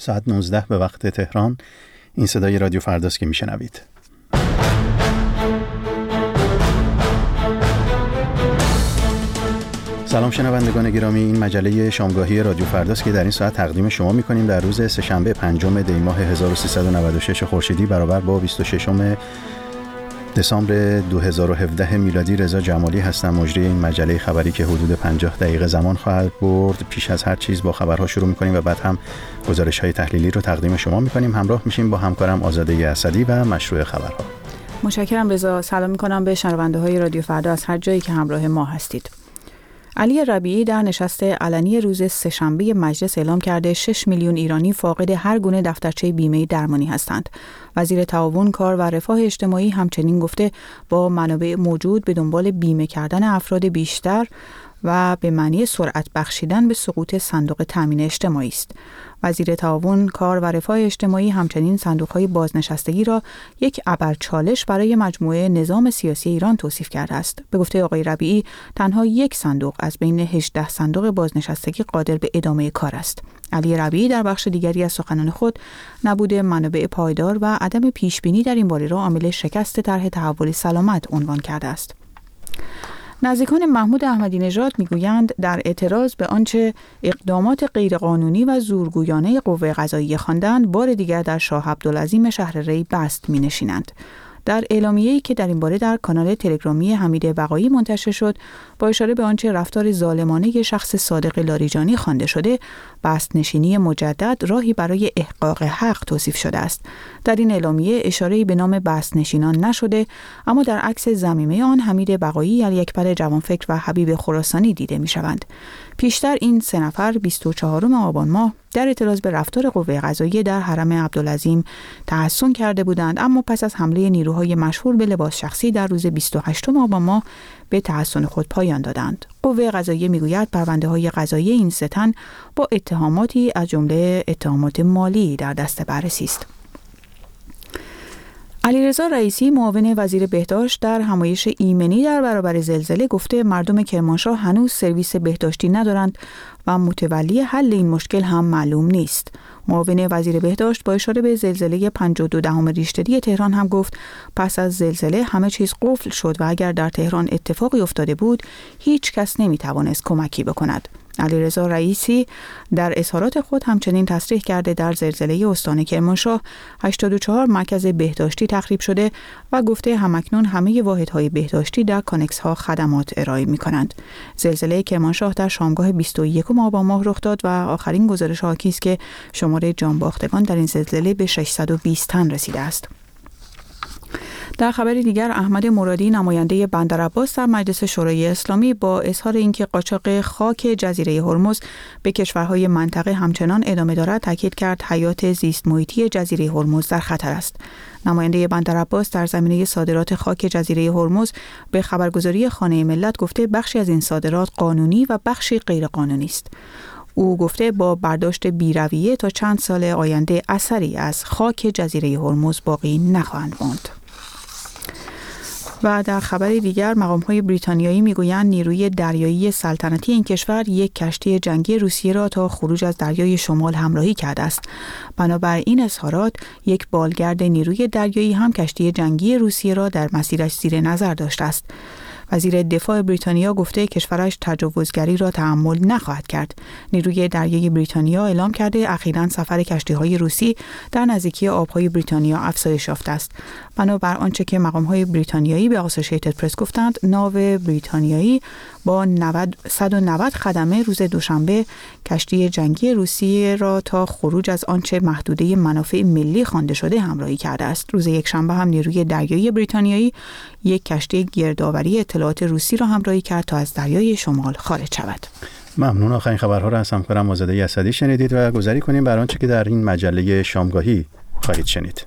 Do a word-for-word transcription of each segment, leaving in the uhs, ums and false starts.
ساعت نوزده به وقت تهران. این صدای رادیو فرداست که میشنوید. سلام شنوندگان گرامی، این مجله شامگاهی رادیو فرداست که در این ساعت تقدیم شما می‌کنیم در روز سه‌شنبه پنجم دی ماه هزار و سیصد و نود و شش خورشیدی برابر با بیست و ششم دسامبر دو هزار و هفده میلادی. رضا جمالی هستم، مجری این مجله خبری که حدود پنجاه دقیقه زمان خواهد برد. پیش از هر چیز با خبرها شروع می‌کنیم و بعد هم گزارش‌های تحلیلی رو تقدیم شما می‌کنیم. همراه میشیم با همکارم آزاده اسدی و مشروع خبرها. متشکرم رضا. سلام می‌کنم به شنونده‌های رادیو فردا از هر جایی که همراه ما هستید. علی ربیعی در نشست علنی روز سه‌شنبه مجلس اعلام کرده شش میلیون ایرانی فاقد هر گونه دفترچه بیمه درمانی هستند. وزیر تعاون، کار و رفاه اجتماعی همچنین گفته با منابع موجود به دنبال بیمه کردن افراد بیشتر و به معنی سرعت بخشیدن به سقوط صندوق تامین اجتماعی است. وزیر تعاون، کار و رفاه اجتماعی همچنین صندوق‌های بازنشستگی را یک ابرچالش برای مجموعه نظام سیاسی ایران توصیف کرده است. به گفته آقای ربیعی، تنها یک صندوق از بین هجده صندوق بازنشستگی قادر به ادامه کار است. علی ربیعی در بخش دیگری از سخنان خود نبود منابع پایدار و عدم پیشبینی در این باره را عامل شکست طرح تحول سلامت عنوان کرده است. نزدیکان محمود احمدی نژاد میگویند در اعتراض به آنچه اقدامات غیرقانونی و زورگویانه قوه قضاییه خواندند، بار دیگر در شاه عبدالعظیم شهر ری بست مینشینند. در اعلامیه‌ای که در این باره در کانال تلگرامی حمید بقایی منتشر شد، با اشاره به آنچه رفتار ظالمانه شخص صادق لاریجانی خوانده شده، بست نشینی مجدد راهی برای احقاق حق توصیف شده است. در این اعلامیه اشاره‌ای به نام بست نشینان نشده، اما در عکس ضمیمه آن حمید بقایی، علی اکبر جوانفکر و حبیب خراسانی دیده می‌شوند. پیشتر این سه نفر بیست و چهارم آبان ماه در اعتراض به رفتار قوه قضاییه در حرم عبدالعظیم تحصن کرده بودند، اما پس از حمله نیروهای مشهور به لباس شخصی در روز بیست و هشتم آبان ماه به تحصن خود پایان دادند. قوه قضاییه میگوید پرونده‌های قضایی این سه تن با اتهاماتی از جمله اتهامات مالی در دست بررسی است. علیرضا رئیسی، معاون وزیر بهداشت، در همایش ایمنی در برابر زلزله گفته مردم کرمانشاه هنوز سرویس بهداشتی ندارند و متولی حل این مشکل هم معلوم نیست. معاون وزیر بهداشت با اشاره به زلزله پنج و دو دهم ریشتری تهران هم گفت پس از زلزله همه چیز قفل شد و اگر در تهران اتفاقی افتاده بود هیچ کس نمیتوانست کمکی بکند. علیرضا رئیسی در اظهارات خود همچنین تصریح کرده در زلزله استان کرمانشاه هشتاد و چهار مرکز بهداشتی تخریب شده و گفته همکنون همه واحدهای بهداشتی در کانکس ها خدمات ارائه می کنند. زلزله کرمانشاه در شامگاه بیست و یکم آبان ماه رخ داد و آخرین گزارش حاکی است که شمار جانباختگان در این زلزله به ششصد و بیست تن رسیده است. در خبر دیگر، احمد مرادی، نماینده بندرعباس در مجلس شورای اسلامی، با اظهار اینکه قاچاق خاک جزیره هرمز به کشورهای منطقه همچنان ادامه دارد، تاکید کرد حیات زیست محیطی جزیره هرمز در خطر است. نماینده بندرعباس در زمینه صادرات خاک جزیره هرمز به خبرگزاری خانه ملت گفته بخشی از این صادرات قانونی و بخشی غیر قانونی است. او گفته با برداشت بی‌رویه تا چند سال آینده اثری از خاک جزیره هرمز باقی نخواهند ماند. و در خبر دیگر، مقام‌های بریتانیایی میگویند نیروی دریایی سلطنتی این کشور یک کشتی جنگی روسیه را تا خروج از دریای شمال همراهی کرده است. بنابر این اظهارات، یک بالگرد نیروی دریایی هم کشتی جنگی روسیه را در مسیرش زیر نظر داشته است. وزیر دفاع بریتانیا گفته کشورش تجاوزگری را تحمل نخواهد کرد. نیروی دریایی بریتانیا اعلام کرده اخیراً سفر کشتی‌های روسی در نزدیکی آب‌های بریتانیا افزایش یافته است. بنابر آنچه که مقام‌های بریتانیایی به آسوشیتد پرس گفتند، ناو بریتانیایی با صد و نود خدمه روز دوشنبه کشتی جنگی روسیه را تا خروج از آنچه محدوده منافع ملی خوانده شده همراهی کرده است. روز یکشنبه هم نیروی دریایی بریتانیایی یک کشتی گردآوری اطلاعات روسی را همراهی کرد تا از دریای شمال خارج شود. ممنون. آخرین خبرها را از همکارم آزاده اسدی شنیدید و گذاری کنیم بر آنچه که در این مجله شامگاهی خواهید شنید.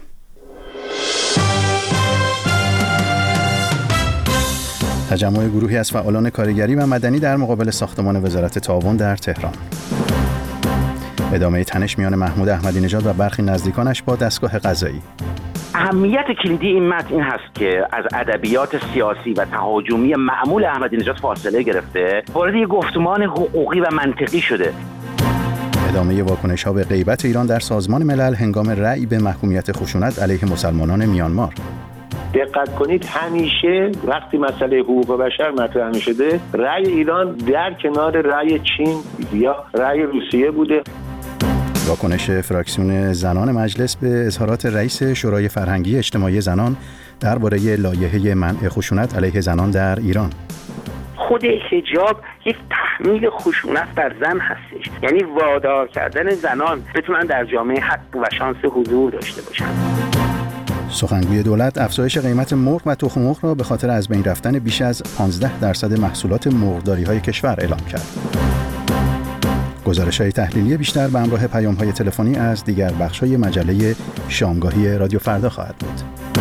تجمع گروهی از فعالان کارگری و مدنی در مقابل ساختمان وزارت تعاون در تهران. ادامه تنش میان محمود احمدی نژاد و برخی نزدیکانش با دستگاه قضایی. اهمیت کلیدی این متن این هست که از ادبیات سیاسی و تهاجمی معمول احمدی نژاد فاصله گرفته، وارد یک گفتمان حقوقی و منطقی شده. ادامه واکنش‌ها به غیبت ایران در سازمان ملل هنگام رأی به محکومیت خشونت علیه مسلمانان میانمار. دقت کنید همیشه وقتی مسئله حقوق بشر مطرح می‌شده رأی ایران در کنار رأی چین یا رأی روسیه بوده. واکنش فراکسیون زنان مجلس به اظهارات رئیس شورای فرهنگی اجتماعی زنان درباره لایحه منع خشونت علیه زنان در ایران. خود حجاب یک تحمیل خشونت بر زن هستش، یعنی وادار کردن زنان بتونن در جامعه حق و شانس حضور داشته باشن. سخنگوی دولت افزایش قیمت مرغ و تخم مرغ را به خاطر از بین رفتن بیش از پانزده درصد محصولات مرغداری‌های کشور اعلام کرد. گزارش‌های تحلیلی بیشتر به همراه پیام‌های تلفنی از دیگر بخش‌های مجله شامگاهی رادیو فردا خواهد بود.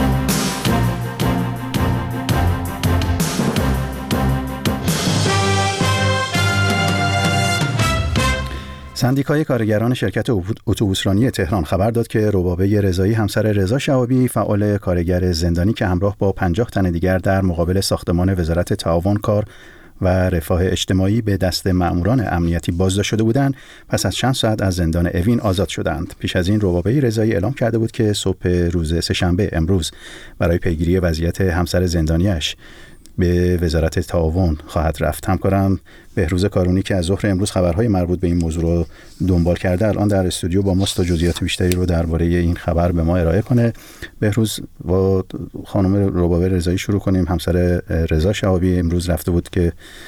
سندیکای کارگران شرکت اتوبوسرانی تهران خبر داد که ربابه رضایی همسر رضا شهابی فعال کارگر زندانی که همراه با پنجاه تن دیگر در مقابل ساختمان وزارت تعاون کار و رفاه اجتماعی به دست مأموران امنیتی بازداشت شده بودند، پس از چند ساعت از زندان اوین آزاد شدند. پیش از این ربابه رضایی اعلام کرده بود که صبح روز سه‌شنبه امروز برای پیگیری وضعیت همسر زندانیش به وزارت تعاون خواهد رفت. همکارم بهروز کارونی که از ظهر امروز خبرهای مربوط به این موضوع رو دنبال کرده الان در استودیو با ماست تا جزئیات بیشتری رو درباره این خبر به ما ارائه کنه. بهروز، با خانم ربابه رضایی شروع کنیم. همسر رضا شهابی امروز رفته بود که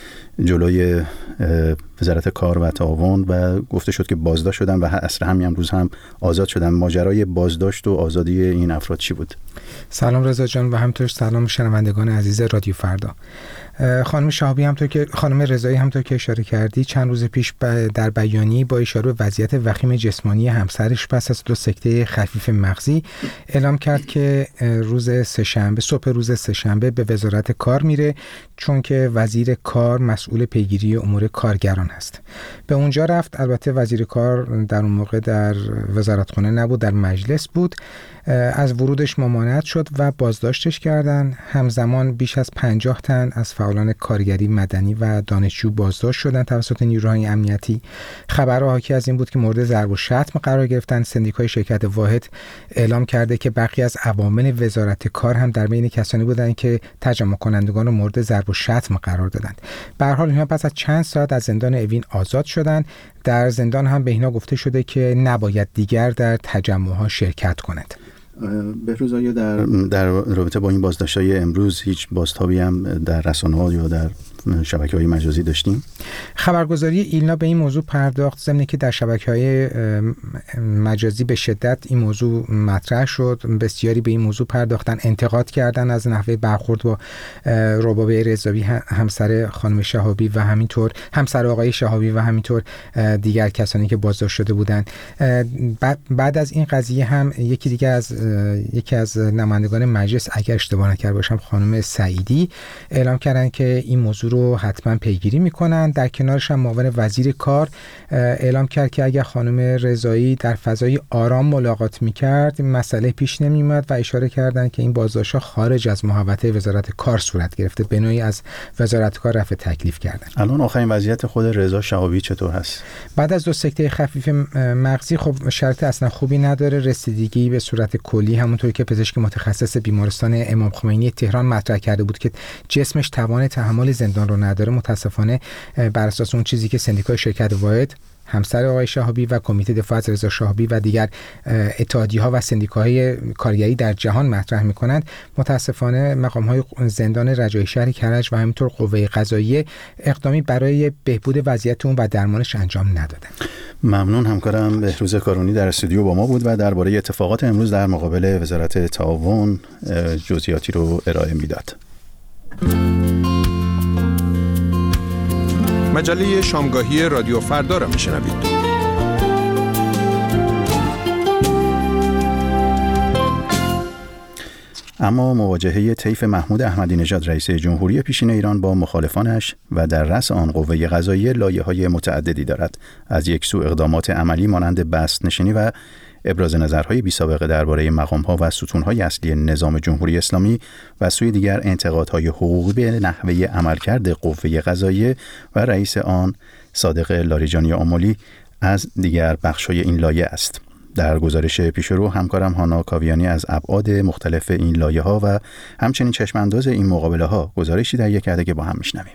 جلوی وزارت کار و تعاون و گفته شد که بازداشت شدن و اصر همین امروز هم آزاد شدن. ماجرای بازداشت و آزادی این افراد چی بود؟ سلام رضا جان و همینطور سلام شنوندگان عزیز رادیو فردا. خانم شهابی همونطور که خانم رضایی همونطور که اشاره کردی چند روز پیش در بیانیه‌ای با اشاره به وضعیت وخیم جسمانی همسرش پس از دو سکته خفیف مغزی اعلام کرد که روز سه‌شنبه صبح روز سه‌شنبه به وزارت کار میره، چون که وزیر کار مسئول پیگیری امور کارگران هست. به اونجا رفت. البته وزیر کار در اون موقع در وزارتخانه نبود، در مجلس بود. از ورودش ممانعت شد و بازداشتش کردن. همزمان بیش از پنجاه تن از فعالان کارگری، مدنی و دانشجو بازداشت شدن توسط نیروهای امنیتی. خبرها حاکی از این بود که مورد ضرب و شتم قرار گرفتن. سندیکای شرکت واحد اعلام کرده که برخی از عوامل وزارت کار هم در بین کسانی بودند که تجمع کنندگان رو مورد ضرب و شتم قرار دادند. به هر حال اینها پس از چند ساعت از زندان اوین آزاد شدند. در زندان هم به اینا گفته شده که نباید دیگر در تجمع‌ها شرکت کنند. بهروز، آیا در در رابطه با این بازداشت‌های امروز هیچ بازتابی هم در رسانه‌ها یا در شبکه‌های مجازی داشتیم؟ خبرگزاری ایلنا به این موضوع پرداخت، ضمن که در شبکه‌های مجازی به شدت این موضوع مطرح شد. بسیاری به این موضوع پرداختن، انتقاد کردن از نحوه برخورد با ربابه رضایی همسر خانم شهابی و همینطور همسر آقای شهابی و همینطور دیگر کسانی که بازداشت شده بودند. بعد از این قضیه هم یکی دیگه از یکی از نمایندگان مجلس، اگر اشتباه نکرده باشم خانم سعیدی، اعلام کردن که این موضوع رو حتما پیگیری میکنن. در کنارش هم معاون وزیر کار اعلام کرد که اگر خانم رضایی در فضای آرام ملاقات میکرد مسئله پیش نمیومد و اشاره کردن که این بازداشت‌ها خارج از محوطه وزارت کار صورت گرفته، به نوعی از وزارت کار رفع تکلیف کردن. الان آخرین وضعیت خود رضا شهابی چطور هست؟ بعد از دو سکته خفیف مغزی خب شرط اصلا خوبی نداره. رسیدگی به صورت کلی، همونطور که پزشک متخصص بیمارستان امام خمینی تهران مطرح کرده بود که جسمش توان تحمل زندان رو نداره. متاسفانه بر اساس اون چیزی که سندیکای شرکت واحد، همسر آقای شهابی و کمیته دفاع از رضا شهابی و دیگر اتحادیه‌ها و سندیکاهای کارگری در جهان مطرح می‌کنند، متاسفانه مقام‌های زندان رجایی شهر کرج و همینطور قوه قضاییه اقدامی برای بهبود وضعیت اون و درمانش انجام ندادند. ممنون. همکارم بهروز کارونی در استودیو با ما بود و درباره اتفاقات امروز در مقابل وزارت تعاون جزئیاتی رو ارائه میداد. مجله شامگاهی رادیو فردا را میشنوید. اما مواجهه طیف محمود احمدی نژاد رئیس جمهوری پیشین ایران با مخالفانش و در رأس آن قوه قضاییه لایه‌های متعددی دارد. از یک سو اقدامات عملی مانند بست نشینی و ابراز نظرهای بی‌سابقه درباره مقام‌ها و ستون‌های اصلی نظام جمهوری اسلامی و سوی دیگر انتقادهای حقوقی به نحوه عملکرد قوه قضاییه و رئیس آن صادق لاریجانی آملی از دیگر بخش‌های این لایه است. در گزارش پیشرو همکارم هانا کاویانی از ابعاد مختلف این لایه‌ها و همچنین چشم‌انداز این مقابله‌ها گزارشی تهیه کرده که با هم میشنویم.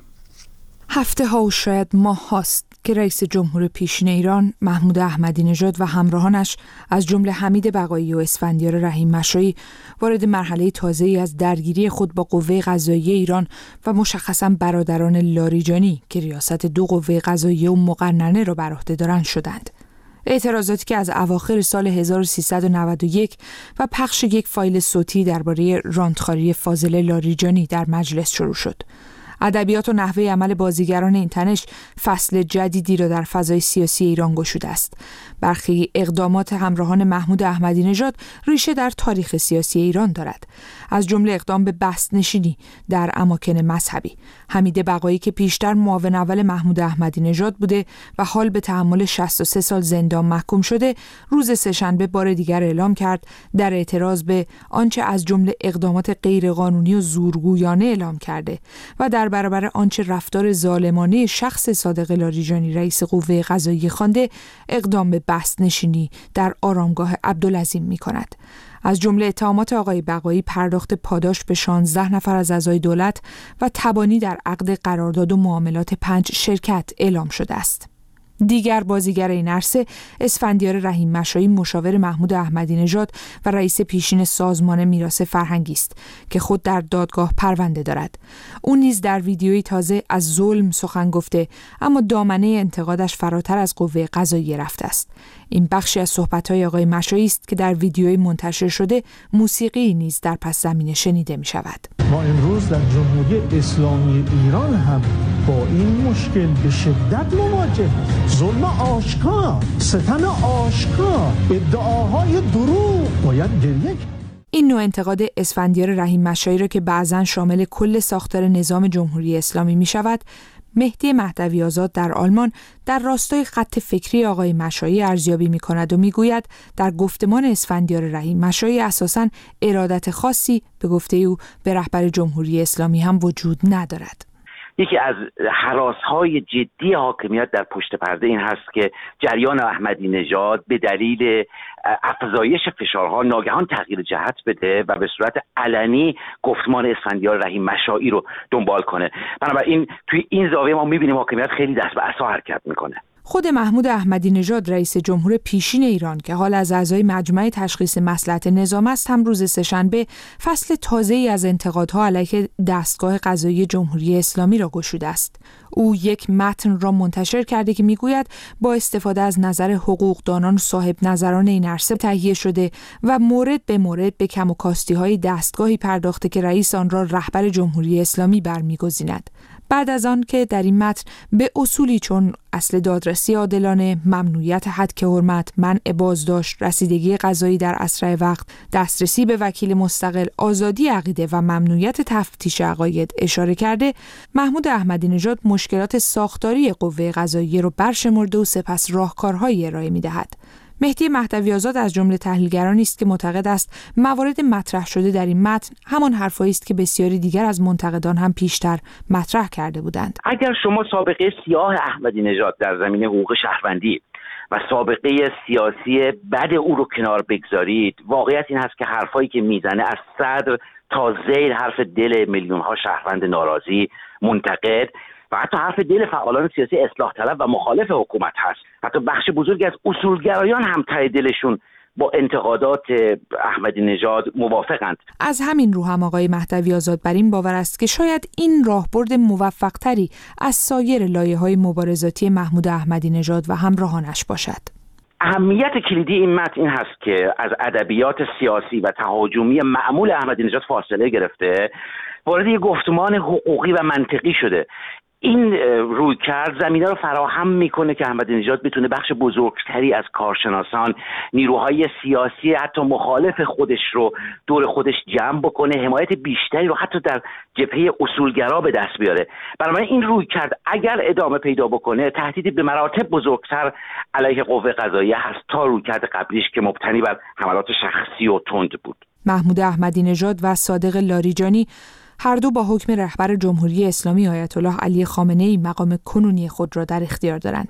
هفته ها و شاید ماه هاست که رئیس جمهور پیشین ایران محمود احمدی نژاد و همراهانش از جمله حمید بقایی و اسفندیار رحیم مشایی وارد مرحله تازه‌ای از درگیری خود با قوه قضاییه ایران و مشخصاً برادران لاریجانی که ریاست دو قوه قضاییه و مقننه را بر عهده دارند شدند. اعتراضاتی که از اواخر سال هزار و سیصد و نود و یک و پخش یک فایل صوتی درباره رانتخواری فاضل لاریجانی در مجلس شروع شد. ادبیات و نحوه عمل بازیگران این تنش فصل جدیدی را در فضای سیاسی ایران گشوده است. برخی اقدامات همراهان محمود احمدی نژاد ریشه در تاریخ سیاسی ایران دارد. از جمله اقدام به بست نشینی در اماکن مذهبی. حمید بقایی که پیشتر معاون اول محمود احمدی نژاد بوده و حال به تحمل شصت و سه سال زندان محکوم شده، روز سه‌شنبه بار دیگر اعلام کرد در اعتراض به آنچه از جمله اقدامات غیرقانونی و زورگویانه اعلام کرده و در برابر آنچه رفتار ظالمانه شخص صادق لاریجانی رئیس قوه قضاییه خوانده، اقدام به بست نشینی در آرامگاه عبدالعظیم می کند. از جمله اتهامات آقای بقایی پرداخت پاداش به شانزده نفر از اعضای دولت و تبانی در عقد قرارداد و معاملات پنج شرکت اعلام شده است. دیگر بازیگر این عرصه اسفندیار رحیم مشایی مشاور محمود احمدی نژاد و رئیس پیشین سازمان میراث فرهنگی است که خود در دادگاه پرونده دارد. او نیز در ویدیویی تازه از ظلم سخن گفته، اما دامنه انتقادش فراتر از قوه قضاییه رفته است. این بخشی از صحبت‌های آقای مشایی است که در ویدیویی منتشر شده موسیقی نیز در پس زمینه شنیده می‌شود. ما امروز در جمهوری اسلامی ایران هم با این مشکل به شدت مواجه هستیم. ظلم آشکار، ستم آشکار، ادعاهای دروغ باید گریه کرد. این نوع انتقاد اسفندیار رحیم مشایی را که بعضاً شامل کل ساختار نظام جمهوری اسلامی می شود، مهدی مهدوی آزاد در آلمان در راستای خط فکری آقای مشایی ارزیابی می کند و می گوید در گفتمان اسفندیار رحیم مشایی اساساً ارادت خاصی به گفته او به رهبر جمهوری اسلامی هم وجود ندارد. یکی از هراس‌های جدی حاکمیت در پشت پرده این هست که جریان احمدی نژاد به دلیل افزایش فشارها ناگهان تغییر جهت بده و به صورت علنی گفتمان اسفندیار رحیم مشایی رو دنبال کنه. بنابراین توی این زاویه ما می‌بینیم حاکمیت خیلی دست به عصا حرکت میکنه. خود محمود احمدی نژاد رئیس جمهور پیشین ایران که حال از اعضای مجمع تشخیص مصلحت نظام است هم روز سه‌شنبه فصل تازه‌ای از انتقادها علیه دستگاه قضایی جمهوری اسلامی را گشوده است. او یک متن را منتشر کرده که میگوید با استفاده از نظر حقوقدانان و صاحب نظران این عرصه تهیه شده و مورد به مورد به کم و کاستی‌های دستگاهی پرداخته که رئیس آن را رهبر جمهوری اسلامی برمی‌گزیند. بعد از آن که در این متن به اصولی چون اصل دادرسی عادلانه، ممنوعیت حد حرمت، منع بازداشت، رسیدگی قضایی در اسرع وقت، دسترسی به وکیل مستقل، آزادی عقیده و ممنوعیت تفتیش عقاید اشاره کرده، محمود احمدی نژاد مشکلات ساختاری قوه قضاییه را برشمرده و سپس راهکارهایی ارائه می‌دهد. مهدی مهدوی آزاد از جمله تحلیلگرانی است که معتقد است موارد مطرح شده در این متن همان حرفایی است که بسیاری دیگر از منتقدان هم پیشتر مطرح کرده بودند. اگر شما سابقه سیاه احمدی نژاد در زمینه حقوق شهروندی و سابقه سیاسی بد او رو کنار بگذارید، واقعیت این هست که حرفایی که میزنه از صدر تا ذیل حرف دل میلیون ها شهروند ناراضی، منتقد و حتی حرف دل فعالان سیاسی اصلاح طلب و مخالف حکومت هست. حتی بخش بزرگی از اصولگرایان هم ته دلشون با انتقادات احمدی نژاد موافقند. از همین رو هم آقای مهدوی آزاد بر این باور است که شاید این راهبرد موفق‌تری از سایر لایه‌های مبارزاتی محمود احمدی نژاد و همراهانش باشد. اهمیت کلیدی این متن این هست که از ادبیات سیاسی و تهاجمی معمول احمدی نژاد فاصله گرفته، وارد یک گفتمان حقوقی و منطقی شده. این رویکرد زمینه رو فراهم میکنه که احمدی نژاد بتونه بخش بزرگتری از کارشناسان، نیروهای سیاسی حتی مخالف خودش رو دور خودش جمع بکنه، حمایت بیشتری رو حتی در جبهه اصولگرا به دست بیاره. بنابراین این رویکرد اگر ادامه پیدا بکنه تهدیدی به مراتب بزرگتر علیه قوه قضاییه هست تا رویکرد قبلیش که مبتنی بر حملات شخصی و تند بود. محمود احمدی نژاد و صادق لاریجانی هر دو با حکم رهبر جمهوری اسلامی آیت الله علی خامنه‌ای مقام کنونی خود را در اختیار دارند.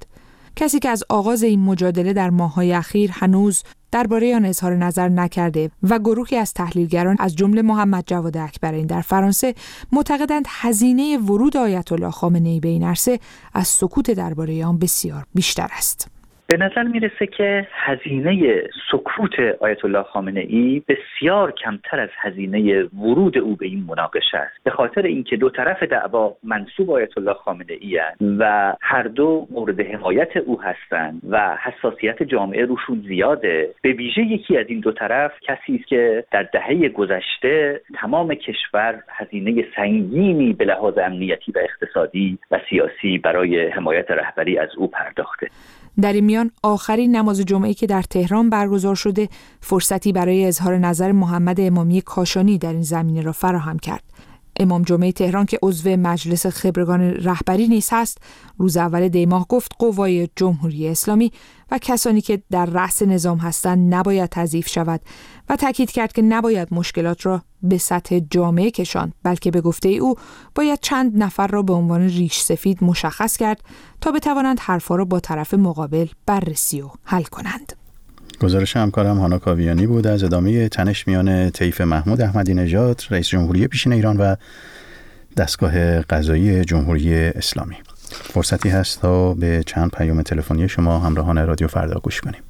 کسی که از آغاز این مجادله در ماه‌های اخیر هنوز درباره آن اظهار نظر نکرده و گروهی از تحلیلگران از جمله محمد جواد اکبرین در فرانسه معتقدند هزینه ورود آیت الله خامنه‌ای به این عرصه از سکوت درباره آن بسیار بیشتر است. به نظر میرسه که هزینه سکوت آیت الله خامنه‌ای بسیار کمتر از هزینه ورود او به این مناقشه است، به خاطر اینکه دو طرف دعوا منسوب آیت الله خامنه‌ای هستند و هر دو مورد حمایت او هستند و حساسیت جامعه روشون زیاده. به ویژه یکی از این دو طرف کسی است که در دهه گذشته تمام کشور هزینه سنگینی به لحاظ امنیتی و اقتصادی و سیاسی برای حمایت رهبری از او پرداخته. در این میان آخرین نماز جمعه‌ای که در تهران برگزار شده فرصتی برای اظهار نظر محمد امامی کاشانی در این زمینه را فراهم کرد. امام جمعه تهران که عضو مجلس خبرگان رهبری نیز هست، روز اول دی ماه گفت قوای جمهوری اسلامی و کسانی که در رأس نظام هستند نباید تضعیف شود و تاکید کرد که نباید مشکلات را به سطح جامعه کشاند، بلکه به گفته او باید چند نفر را به عنوان ریش سفید مشخص کرد تا بتوانند حرفا را با طرف مقابل بررسی و حل کنند. گزارش همکارم هانا کاویانی بود از ادامه تنش میان طیف محمود احمدی نژاد رئیس جمهوری پیشین ایران و دستگاه قضایی جمهوری اسلامی. فرصتی هست تا به چند پیام تلفنی شما همراهان رادیو فردا گوش کنیم.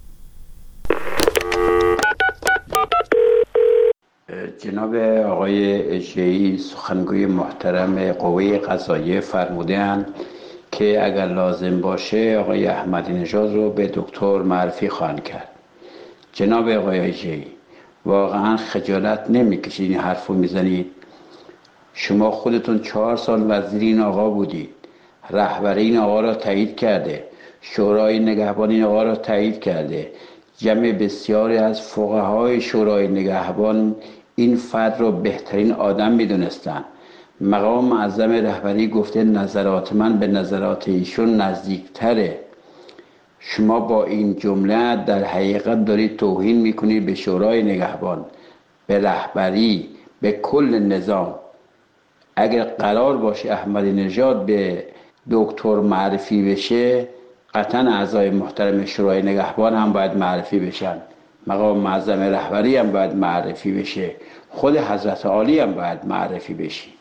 جناب آقای اژه‌ای سخنگوی محترم قوه قضاییه فرمودند که اگر لازم باشه آقای احمدی نژاد رو به دکتر معرفی خواهند کرد. جناب آقای اژه‌ای واقعا خجالت نمیکشید این حرفو میزنید؟ شما خودتون چهار سال وزیر این آقا بودید، رهبری این آقا را تایید کرده، شورای نگهبان این آقا را تایید کرده، جمع بسیاری از فقهای شورای نگهبان این فرد را بهترین آدم میدونستن. مقام معظم رهبری گفته نظرات من به نظرات ایشون نزدیکتره. شما با این جمله در حقیقت دارید توهین میکنید به شورای نگهبان، به رهبری، به کل نظام. اگر قرار باشه احمدی نژاد به دکتر معرفی بشه، قطعا اعضای محترم شورای نگهبان هم باید معرفی بشن، مقام معظم رهبری هم باید معرفی بشه، خود حضرت عالی هم باید معرفی بشی.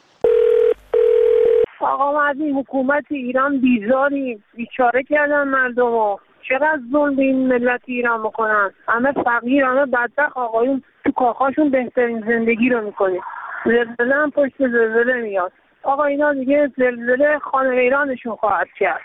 آقا ما از این حکومت ایران بیزاریم، بیچاره کردن مردمو. چقدر ظلم به این ملت ایران میکنن، همه فقیر، همه بدبخت، آقایون تو کاخاشون بهترین زندگی رو میکنه. زلزله هم پشت زلزله میاد. آقا اینا دیگه زلزله خانه ایرانشون خواهد کرد.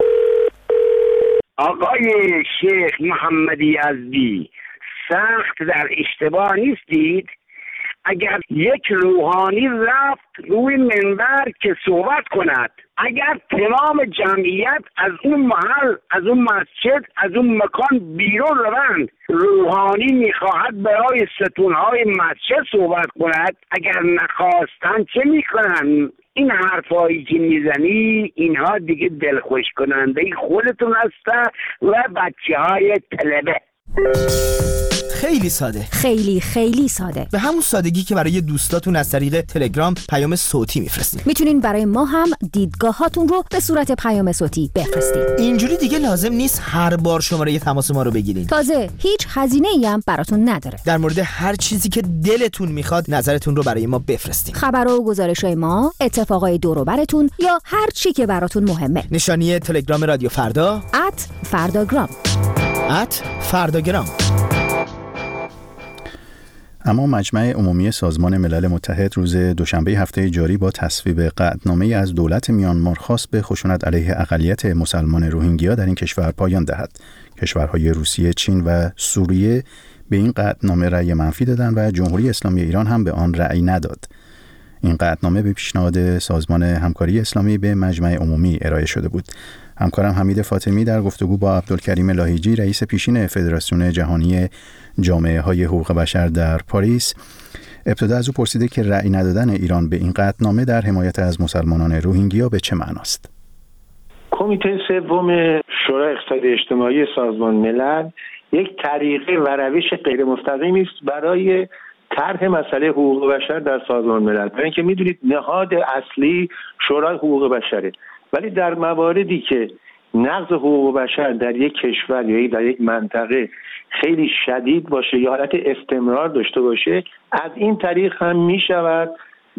آقای شیخ محمد یزدی سخت در اشتباه نیستید؟ اگر یک روحانی رفت روی منبر که صحبت کند، اگر تمام جمعیت از اون محل، از اون مسجد، از اون مکان بیرون روند، روحانی میخواهد برای ستونهای مسجد صحبت کند، اگر نخواستن چه میکنن؟ این حرفایی که میزنی اینها دیگه دلخوش کننده خودتون هسته و بچه های طلبه. خیلی ساده، خیلی خیلی ساده، به همون سادگی که برای دوستاتون از طریق تلگرام پیام صوتی میفرستین. میتونین برای ما هم دیدگاهاتون رو به صورت پیام صوتی بفرستین. اینجوری دیگه لازم نیست هر بار شماره تماس ما رو بگیرین. تازه هیچ هزینه‌ای هم براتون نداره. در مورد هر چیزی که دلتون میخواد نظرتون رو برای ما بفرستین. خبر و گزارش‌های ما، اتفاقای دور و براتون یا هر چی که براتون مهمه. نشانی تلگرام رادیو فردا ات فرداگرام ات فرداگرام. اما مجمع عمومی سازمان ملل متحد روز دوشنبه هفته جاری با تصویب قطعنامه‌ای از دولت میانمار خواست به خشونت علیه اقلیت مسلمان روهینگیا در این کشور پایان دهد. کشورهای روسیه، چین و سوریه به این قطعنامه رأی منفی دادند و جمهوری اسلامی ایران هم به آن رأی نداد. این قطعنامه به پیشنهاد سازمان همکاری اسلامی به مجمع عمومی ارائه شده بود. همکارم حمید فاطمی در گفتگو با عبدالکریم لاهیجی رئیس پیشین فدراسیون جهانی جامعه های حقوق بشر در پاریس ابتدا از او پرسیده که رأی ندادن ایران به این قطعنامه در حمایت از مسلمانان روهینگیا به چه معناست؟ کمیته سوم شورای اقتصادی اجتماعی سازمان ملل یک طریقه و روش غیر مستقیمی است برای طرح مسئله حقوق بشر در سازمان ملل. برای اینکه میدونید نهاد اصلی شورای حقوق بشره، ولی در مواردی که نقض حقوق بشر در یک کشور یا در یک منطقه خیلی شدید باشه یا حالت استمرار داشته باشه، از این طریق هم می شود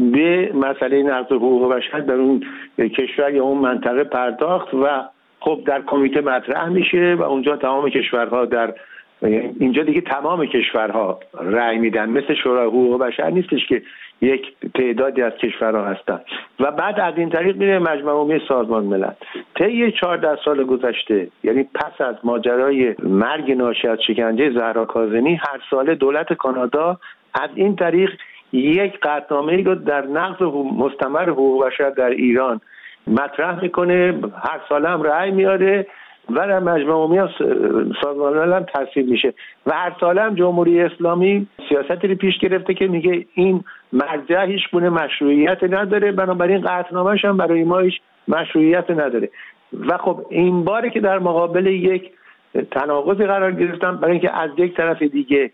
به مسئله نقض حقوق بشر در اون کشور یا اون منطقه پرداخت و خب در کمیته مطرح میشه و اونجا تمام کشورها در اینجا دیگه تمام کشورها رأی میدن، مثل شورای حقوق بشر نیستش که یک تعدادی از کشورها هستن و بعد از این طریق میره مجمع عمومی سازمان ملل. طی چهارده سال گذشته، یعنی پس از ماجرای مرگ ناشی از شکنجه زهرا کاظمی، هر ساله دولت کانادا از این طریق یک قطعنامه‌ای رو در نقض مستمر حقوق بشر در ایران مطرح میکنه، هر ساله هم رأی میاره و در مجمع عمومی سازمان ملل هم تصویب میشه و هر ساله هم جمهوری اسلامی سیاستی رو پیش گرفته که میگه این مرجع هیچ گونه مشروعیت نداره، بنابراین قطعنامه‌اش هم برای ما هیچ مشروعیت نداره. و خب این باره که در مقابل یک تناقضی قرار گرفتن، برای اینکه از یک طرف دیگه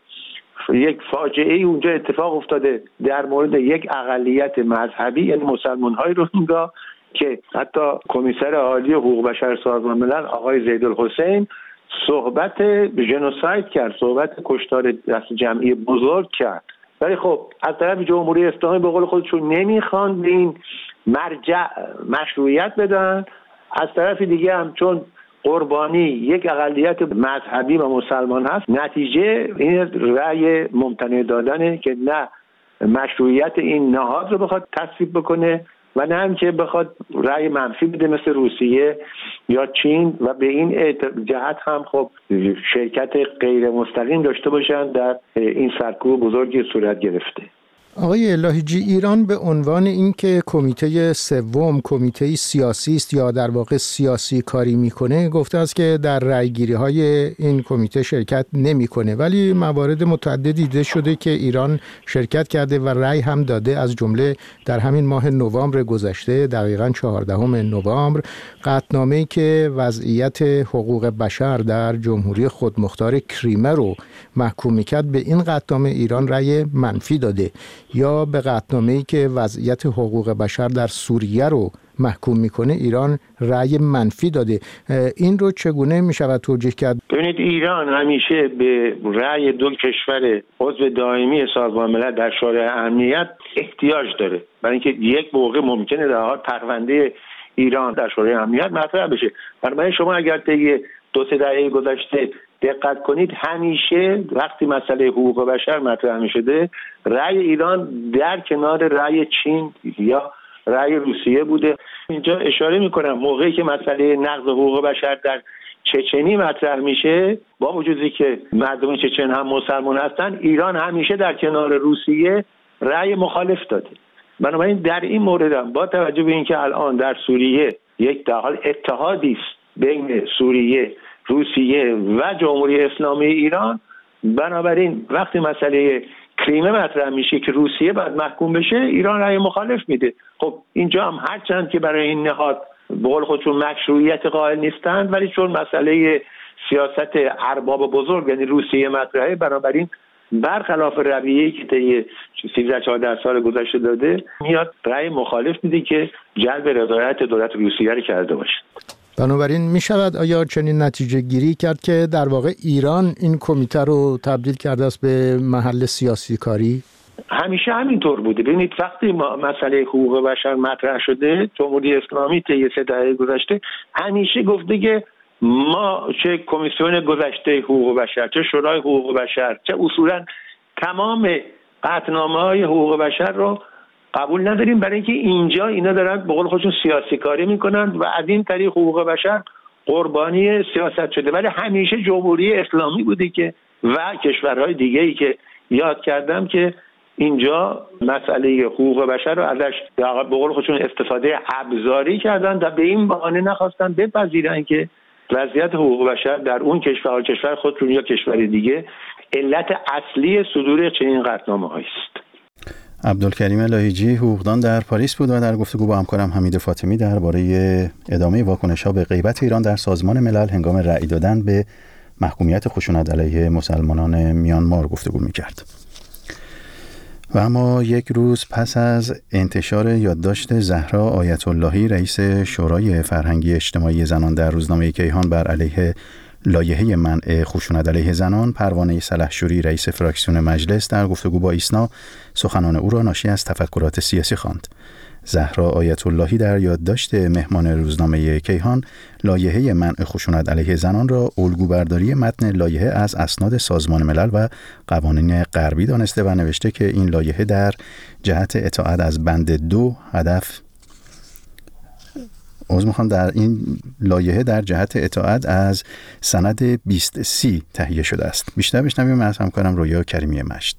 یک فاجعه اونجا اتفاق افتاده در مورد یک اقلیت مذهبی، یعنی مسلمان‌های روهینگا، که حتی کمیسر عالی حقوق بشر سازمان ملل آقای زیدالحسین صحبت ژنوساید کرد، صحبت کشتار دست جمعی بزرگ کرد. ولی خب از طرف جمهوری اسلامی به قول خودشون نمیخوان به این مرجع مشروعیت بدن، از طرف دیگه هم چون قربانی یک اقلیت مذهبی و مسلمان هست، نتیجه این رأی ممتنع دادنه که نه مشروعیت این نهاد رو بخواد تصویب بکنه و نه هم که بخواد رأی منفی بده مثل روسیه یا چین و به این جهت هم خب شرکت غیر مستقیم داشته باشن در این سرکوب بزرگی صورت گرفته. آقای لاهیجی، ایران به عنوان اینکه کمیته سوم کمیته سیاسی است یا در واقع سیاسی کاری میکنه، گفته است که در رأیگیری های این کمیته شرکت نمیکنه، ولی موارد متعددی دیده شده که ایران شرکت کرده و رأی هم داده. از جمله در همین ماه نوامبر گذشته، دقیقاً چهاردهم نوامبر، قطعنامه‌ای که وضعیت حقوق بشر در جمهوری خودمختار کریمه رو محکوم میکرد، به این قطعنامه ایران رأی منفی داده، یا به قطعنامه‌ای که وضعیت حقوق بشر در سوریه رو محکوم میکنه ایران رأی منفی داده. این رو چگونه میشود توجیه کرد؟ ببینید، ایران همیشه به رأی دو کشور عضو دائمی سازمان ملل در شورای امنیت احتیاج داره، برای اینکه یک موقع ممکنه در حال پرونده ایران در شورای امنیت مطرح بشه. بنابراین شما اگر طی دو سه دهه گذشته دقت کنید، همیشه وقتی مسئله حقوق بشر مطرح می شده، رأی ایران در کنار رأی چین یا رأی روسیه بوده. اینجا اشاره می کنم موقعی که مسئله نقض حقوق بشر در چچنی مطرح میشه، با وجودی که مردم چچن هم مسلمان هستن، ایران همیشه در کنار روسیه رأی مخالف داده. بنابراین در این مورد هم با توجه به اینکه الان در سوریه یک در حال اتحادی است بین سوریه، روسیه و جمهوری اسلامی ایران، بنابراین وقتی مسئله کریمه مطرح میشه که روسیه باید محکوم بشه، ایران رأی مخالف میده. خب اینجا هم هرچند که برای این نهاد به قول خودشون مشروعیت قائل نیستند، ولی چون مسئله سیاست ارباب بزرگ یعنی روسیه مطرحه، بنابراین برخلاف رویه‌ای که طی سیزده چهارده سال گذشته داده، میاد رأی مخالف میده که جلب رضایت دولت روسیه رو کرده باشه. بنابراین می شود آیا چنین نتیجه گیری کرد که در واقع ایران این کمیته رو تبدیل کرده است به محل سیاسی کاری؟ همیشه همینطور بوده. ببینید وقتی مسئله حقوق بشر مطرح شده، جمهوری اسلامی طی سه دهه گذشته همیشه گفته که ما چه کمیسیون گذشته حقوق بشر، چه شورای حقوق بشر، چه اصولا تمام قطعنامه‌های حقوق بشر رو قبول نداریم، برای اینکه اینجا اینا دارن به قول خودشون سیاسی کاری میکنن و از این طریق حقوق بشر قربانی سیاست شده. ولی همیشه جمهوری اسلامی بوده که و کشورهای دیگه‌ای که یاد کردم که اینجا مسئله حقوق بشر رو ازش به قول خودشون استفاده ابزاری کردن و به این بهانه نخواستن بپذیرن که وضعیت حقوق بشر در اون کشور کشور خودشون یا کشور دیگه علت اصلی صدور چنین قطعنامه‌هایی است. عبدالکریم لاهیجی، حقوقدان در پاریس بود و در گفتگو با همکارم حمید فاطمی درباره ادامه واکنش‌ها به غیبت ایران در سازمان ملل هنگام رأی دادن به محکومیت خشونت علیه مسلمانان میانمار گفتگو می‌کرد. و اما یک روز پس از انتشار یادداشت زهرا آیت اللهی رئیس شورای فرهنگی اجتماعی زنان در روزنامه کیهان بر علیه لایحه منع خشونت علیه زنان، پروانه سلحشوری رئیس فراکسیون مجلس در گفتگو با ایسنا سخنان او را ناشی از تفکرات سیاسی خواند. زهرا آیت اللهی در یادداشت مهمان روزنامه کیهان لایحه منع خشونت علیه زنان را الگوبرداری متن لایحه از اسناد سازمان ملل و قوانین غربی دانسته و نوشته که این لایحه در جهت اطاعت از بند دو هدف عذر میخوام در این لایحه در جهت اطاعت از سند بیست سی تهیه شده است. بیشتر بشنویم از همکارم رویا کریمی مشت.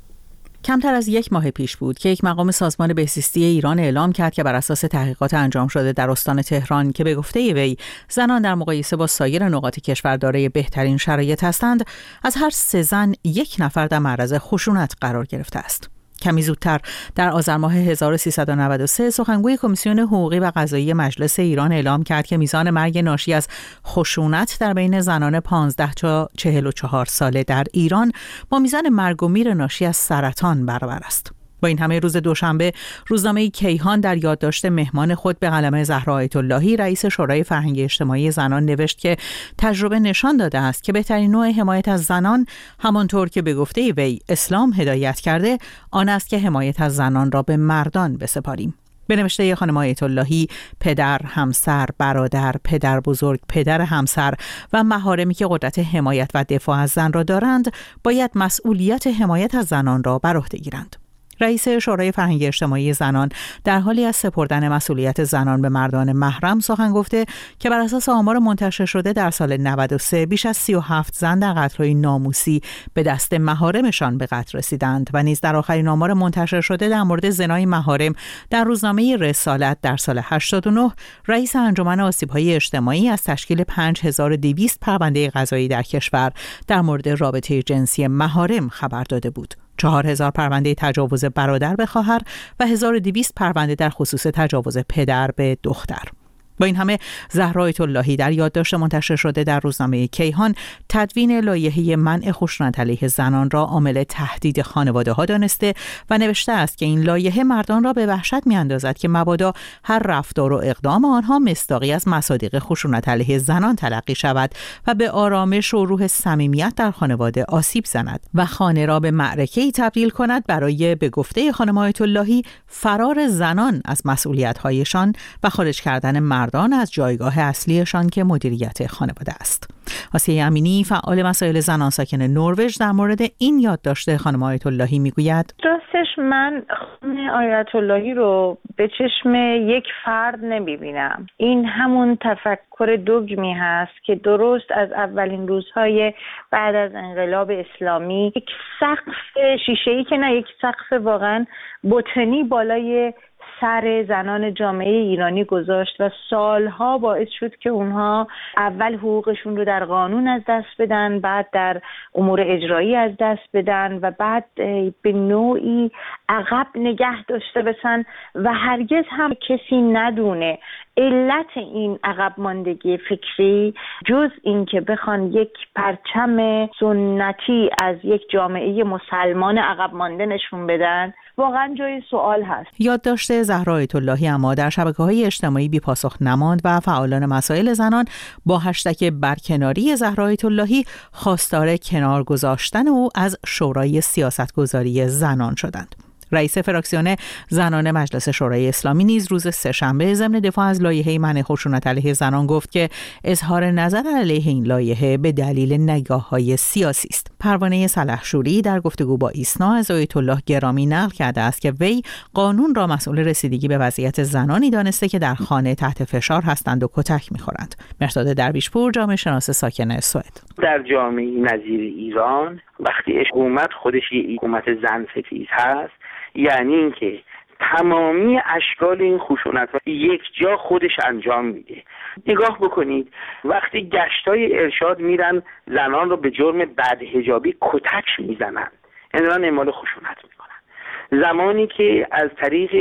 کمتر از یک ماه پیش بود که یک مقام سازمان بهزیستی ایران اعلام کرد که بر اساس تحقیقات انجام شده در استان تهران که به گفته وی زنان در مقایسه با سایر نقاط کشور دارای بهترین شرایط هستند، از هر سه زن یک نفر در معرض خشونت قرار گرفته است. کمی زودتر در آذر ماه هزار و سیصد و نود و سه سخنگوی کمیسیون حقوقی و قضایی مجلس ایران اعلام کرد که میزان مرگ ناشی از خشونت در بین زنان پانزده تا چهل و چهار ساله در ایران با میزان مرگ و میر ناشی از سرطان برابر است. با این همه روز دوشنبه روزنامه کیهان در یادداشت مهمان خود به قلم زهرا آیت اللهی رئیس شورای فرهنگی اجتماعی زنان نوشت که تجربه نشان داده است که بهترین نوع حمایت از زنان همانطور که به گفته وی اسلام هدایت کرده آن است که حمایت از زنان را به مردان بسپاریم. به نوشته خانم آیت اللهی، پدر، همسر، برادر، پدر بزرگ، پدر همسر و محارمی که قدرت حمایت و دفاع از زن را دارند باید مسئولیت حمایت از زنان را بر عهده گیرند. رئیس شورای فرهنگی اجتماعی زنان در حالی از سپردن مسئولیت زنان به مردان محرم سخن گفته که بر اساس آمار منتشر شده در سال نود و سه بیش از سی و هفت زن در قتل‌های ناموسی به دست محارمشان به قتل رسیدند و نیز در آخرین آمار منتشر شده در مورد زنای محارم در روزنامه رسالت در سال هشتاد و نه رئیس انجمن آسیب‌های اجتماعی از تشکیل پنج هزار و دویست پرونده قضایی در کشور در مورد رابطه جنسی محارم خبر داده بود. چهار هزار پرونده تجاوز برادر به خواهر و هزار و دویست پرونده در خصوص تجاوز پدر به دختر. با این همه زهرا آیت اللهی در یادداشت منتشر شده در روزنامه کیهان تدوین لایحه منع خشونت علیه زنان را عامل تهدید خانواده ها دانسته و نوشته است که این لایحه مردان را به وحشت میاندازد که مبادا هر رفتار و اقدام آنها مصداقی از مصادیق خشونت علیه زنان تلقی شود و به آرامش و روح صمیمیت در خانواده آسیب زند و خانه را به معرکه‌ای تبدیل کند برای به گفته خانم آیت اللهی فرار زنان از مسئولیت‌هایشان و خارج کردن مردان از جایگاه اصلیشان که مدیریت خانواده است. آسیه امینی فعال مسائل زنان ساکن نروژ در مورد این یادداشت خانم آیت اللهی میگوید: راستش من خانم آیت اللهی رو به چشم یک فرد نمیبینم. این همون تفکر دوگمی هست که درست از اولین روزهای بعد از انقلاب اسلامی یک سقف شیشه‌ای که نه، یک سقف واقعا بتنی بالای سر زنان جامعه ایرانی گذاشت و سالها باعث شد که اونها اول حقوقشون رو در قانون از دست بدن، بعد در امور اجرایی از دست بدن و بعد به نوعی عقب نگه داشته بشن و هرگز هم کسی ندونه علت این عقب ماندگی فکری جز این که بخوان یک پرچم سنتی از یک جامعه مسلمان عقب مانده نشون بدن واقعا جای سوال هست. یادداشت زهرا آیت اللهی اما در شبکه‌های اجتماعی بی پاسخ نماند و فعالان مسائل زنان با هشتگ برکناری زهرا آیت اللهی خواستار کنار گذاشتن او از شورای سیاستگذاری زنان شدند. رئیس فراکسیون زنان مجلس شورای اسلامی نیز روز سه‌شنبه ضمن دفاع از لایحه منع خشونت علیه زنان گفت که اظهار نظر علیه این لایحه به دلیل نگاه‌های سیاسی است. پروانه سلحشوری در گفتگو با ایسنا از آیت الله گرامی نقل کرده است که وی قانون را مسئول رسیدگی به وضعیت زنانی دانسته که در خانه تحت فشار هستند و کتک می‌خورند. مهرداد درویشپور، جامعه شناس ساکن سوئد: در جامعه نظیر ایران وقتی حکومت خودش یک حکومت زن ستیز هست، یعنی اینکه تمامی اشکال این خشونت یک جا خودش انجام میده. نگاه بکنید وقتی گشتای ارشاد میرن زنان رو به جرم بدحجابی کتک میزنن، یعنی اعمال خشونت میکنن. زمانی که از طریق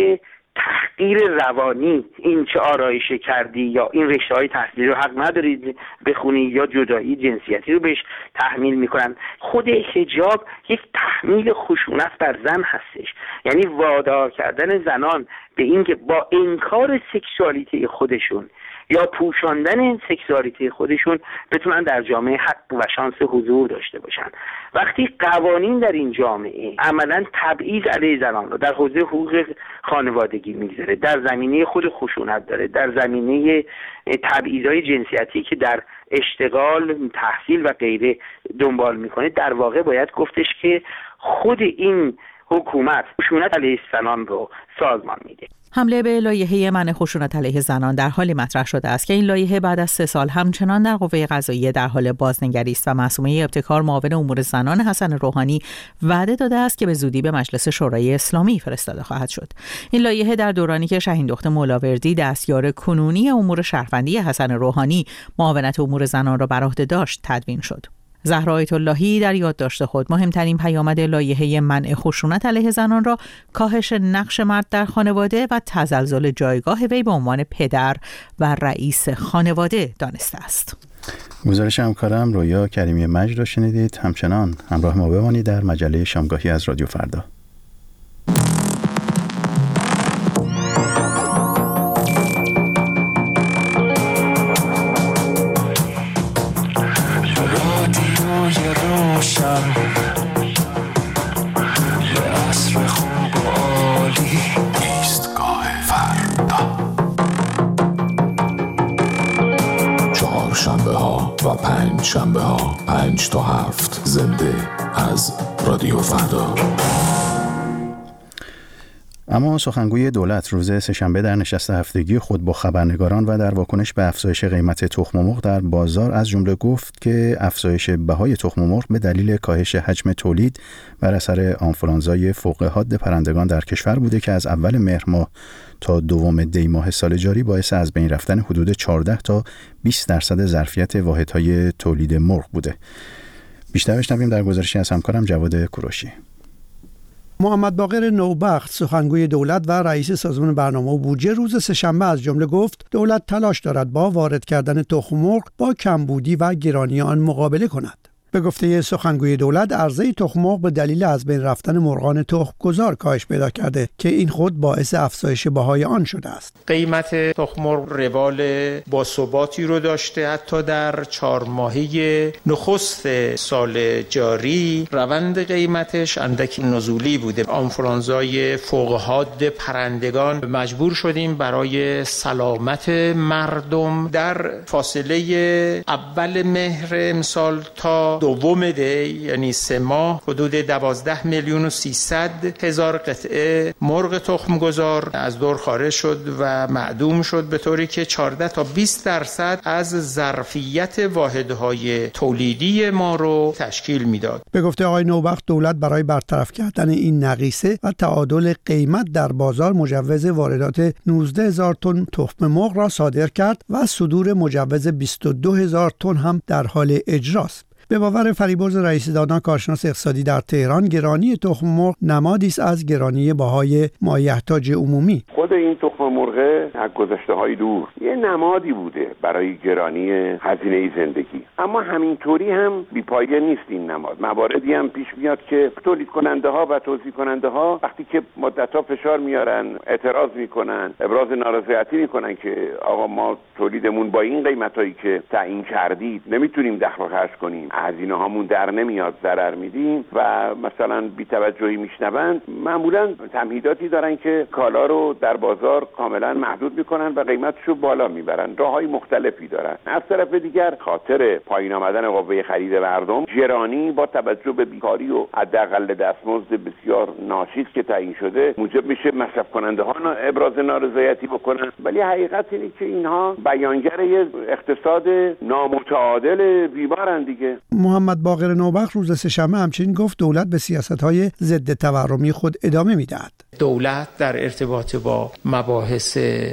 تحقیر روانی، این چه آرایشه کردی یا این رشته های تحصیلی رو حق نداری بخونی یا جدایی جنسیتی رو بهش تحمیل میکنن. خود حجاب یک تحمیل خشونت بر زن هستش، یعنی وادار کردن زنان به این که با انکار سکشوالیته خودشون یا پوشاندن این سکشوالیته خودشون بتونن در جامعه حق و شانس حضور داشته باشن. وقتی قوانین در این جامعه عملاً تبعیض علیه زنان رو در حوزه حقوق خانوادگی میگذاره، در زمینه خود خشونت داره، در زمینه تبعیض‌های جنسیتی که در اشتغال، تحصیل و غیره دنبال میکنه، در واقع باید گفتش که خود این حکومت خشونت علیه زنان رو سازمان میده. حمله به لایحه منع خشونت علیه زنان در حالی مطرح شده است که این لایحه بعد از سه سال همچنان در قوه قضاییه در حال بازنگری است و معصومه ابتکار معاون امور زنان حسن روحانی وعده داده است که به زودی به مجلس شورای اسلامی فرستاده خواهد شد. این لایحه در دورانی که شاهین دخت مولاوردی دستیار کنونی امور شهروندی حسن روحانی معاونت امور زنان را بر عهده داشت تدوین شد. زهرا آیت اللهی در یادداشت خود مهمترین پیامد لایحه منع خشونت علیه زنان را کاهش نقش مرد در خانواده و تزلزل جایگاه وی به عنوان پدر و رئیس خانواده دانسته است. گزارش همکارم رویا کریمی مجد را شنیدید. همچنان همراه ما بمانید در مجله شامگاهی از رادیو فردا. شنبه ها و پنج شنبه ها پنج تا هفت زنده از رادیو فردا. اما سخنگوی دولت روز سه‌شنبه در نشست هفتگی خود با خبرنگاران و در واکنش به افزایش قیمت تخم مرغ در بازار از جمله گفت که افزایش بهای تخم مرغ به دلیل کاهش حجم تولید بر اثر آنفولانزای فوق حاد پرندگان در کشور بوده که از اول مهر ماه تا دوم دی ماه سال جاری باعث از بین رفتن حدود چهارده تا بیست درصد ظرفیت واحدهای تولید مرغ بوده. بیشتر بشنویم در گزارشی از همکارم جواد کوروشی. محمد باقر نوبخت سخنگوی دولت و رئیس سازمان برنامه و بودجه روز سه‌شنبه از جمله گفت دولت تلاش دارد با وارد کردن تخم مرغ با کمبودی و گرانی آن مقابله کند. به گفته سخنگوی دولت عرضه تخم مرغ به دلیل از بین رفتن مرغان تخم گذار کاهش پیدا کرده که این خود باعث افزایش بهای آن شده است. قیمت تخم مرغ روال باثباتی رو داشته. حتی در چهار ماهه نخست سال جاری روند قیمتش اندکی نزولی بوده. آنفولانزای فوق حاد پرندگان مجبور شدیم برای سلامت مردم در فاصله اول مهر امسال تا دوم دی یعنی سه ماه حدود دوازده میلیون و سیصد هزار قطعه مرغ تخم گذار از دور خارج شد و معدوم شد، به طوری که چهارده تا بیست درصد از ظرفیت واحدهای تولیدی ما رو تشکیل میداد. به گفته آقای نوبخت دولت برای برطرف کردن این نقیصه و تعادل قیمت در بازار مجوز واردات نوزده هزار تن تخم مرغ را صادر کرد و صدور مجوز بیست و دو هزار تن هم در حال اجراست. به باور فریبرز رئیس دانا کارشناس اقتصادی در تهران گرانی تخم مرغ نمادی است از گرانی بهای مایحتاج عمومی. خود این تخم مرغ از گذشته‌های دور یه نمادی بوده برای گرانی هزینه زندگی، اما همینطوری هم بی‌پایه نیست این نماد. مواردی هم پیش میاد که تولید کننده ها و توزیع کننده ها وقتی که مدت‌ها فشار میارن، اعتراض میکنن، ابراز نارضایتی میکنن که آقا ما تولیدمون با این قیمتایی که تعیین کردید نمیتونیم دخل و خرج کنیم، هزینه هامون در نمیاد، ضرر میدیم و مثلا بی‌توجهی میشنوند، معمولا تمهیداتی دارن که کالا رو در بازار کاملا محدود میکنن و قیمتش رو بالا میبرن. راههای مختلفی دارن. از طرف دیگر خاطر پایین آمدن قوه خرید مردم، گرانی با توجه به بیکاری و حداقل دستمزد بسیار ناچیز که تعیین شده موجب میشه مصرف کننده ها ابراز نارضایتی بکنن، ولی حقیقت اینه که اینها بیانگر اقتصاد نامتعادل بیمارن دیگه. محمد باقر نوبخت روز سه‌شنبه همچنین گفت دولت به سیاست‌های ضد تورمی خود ادامه می‌دهد. دولت در ارتباط با مباحث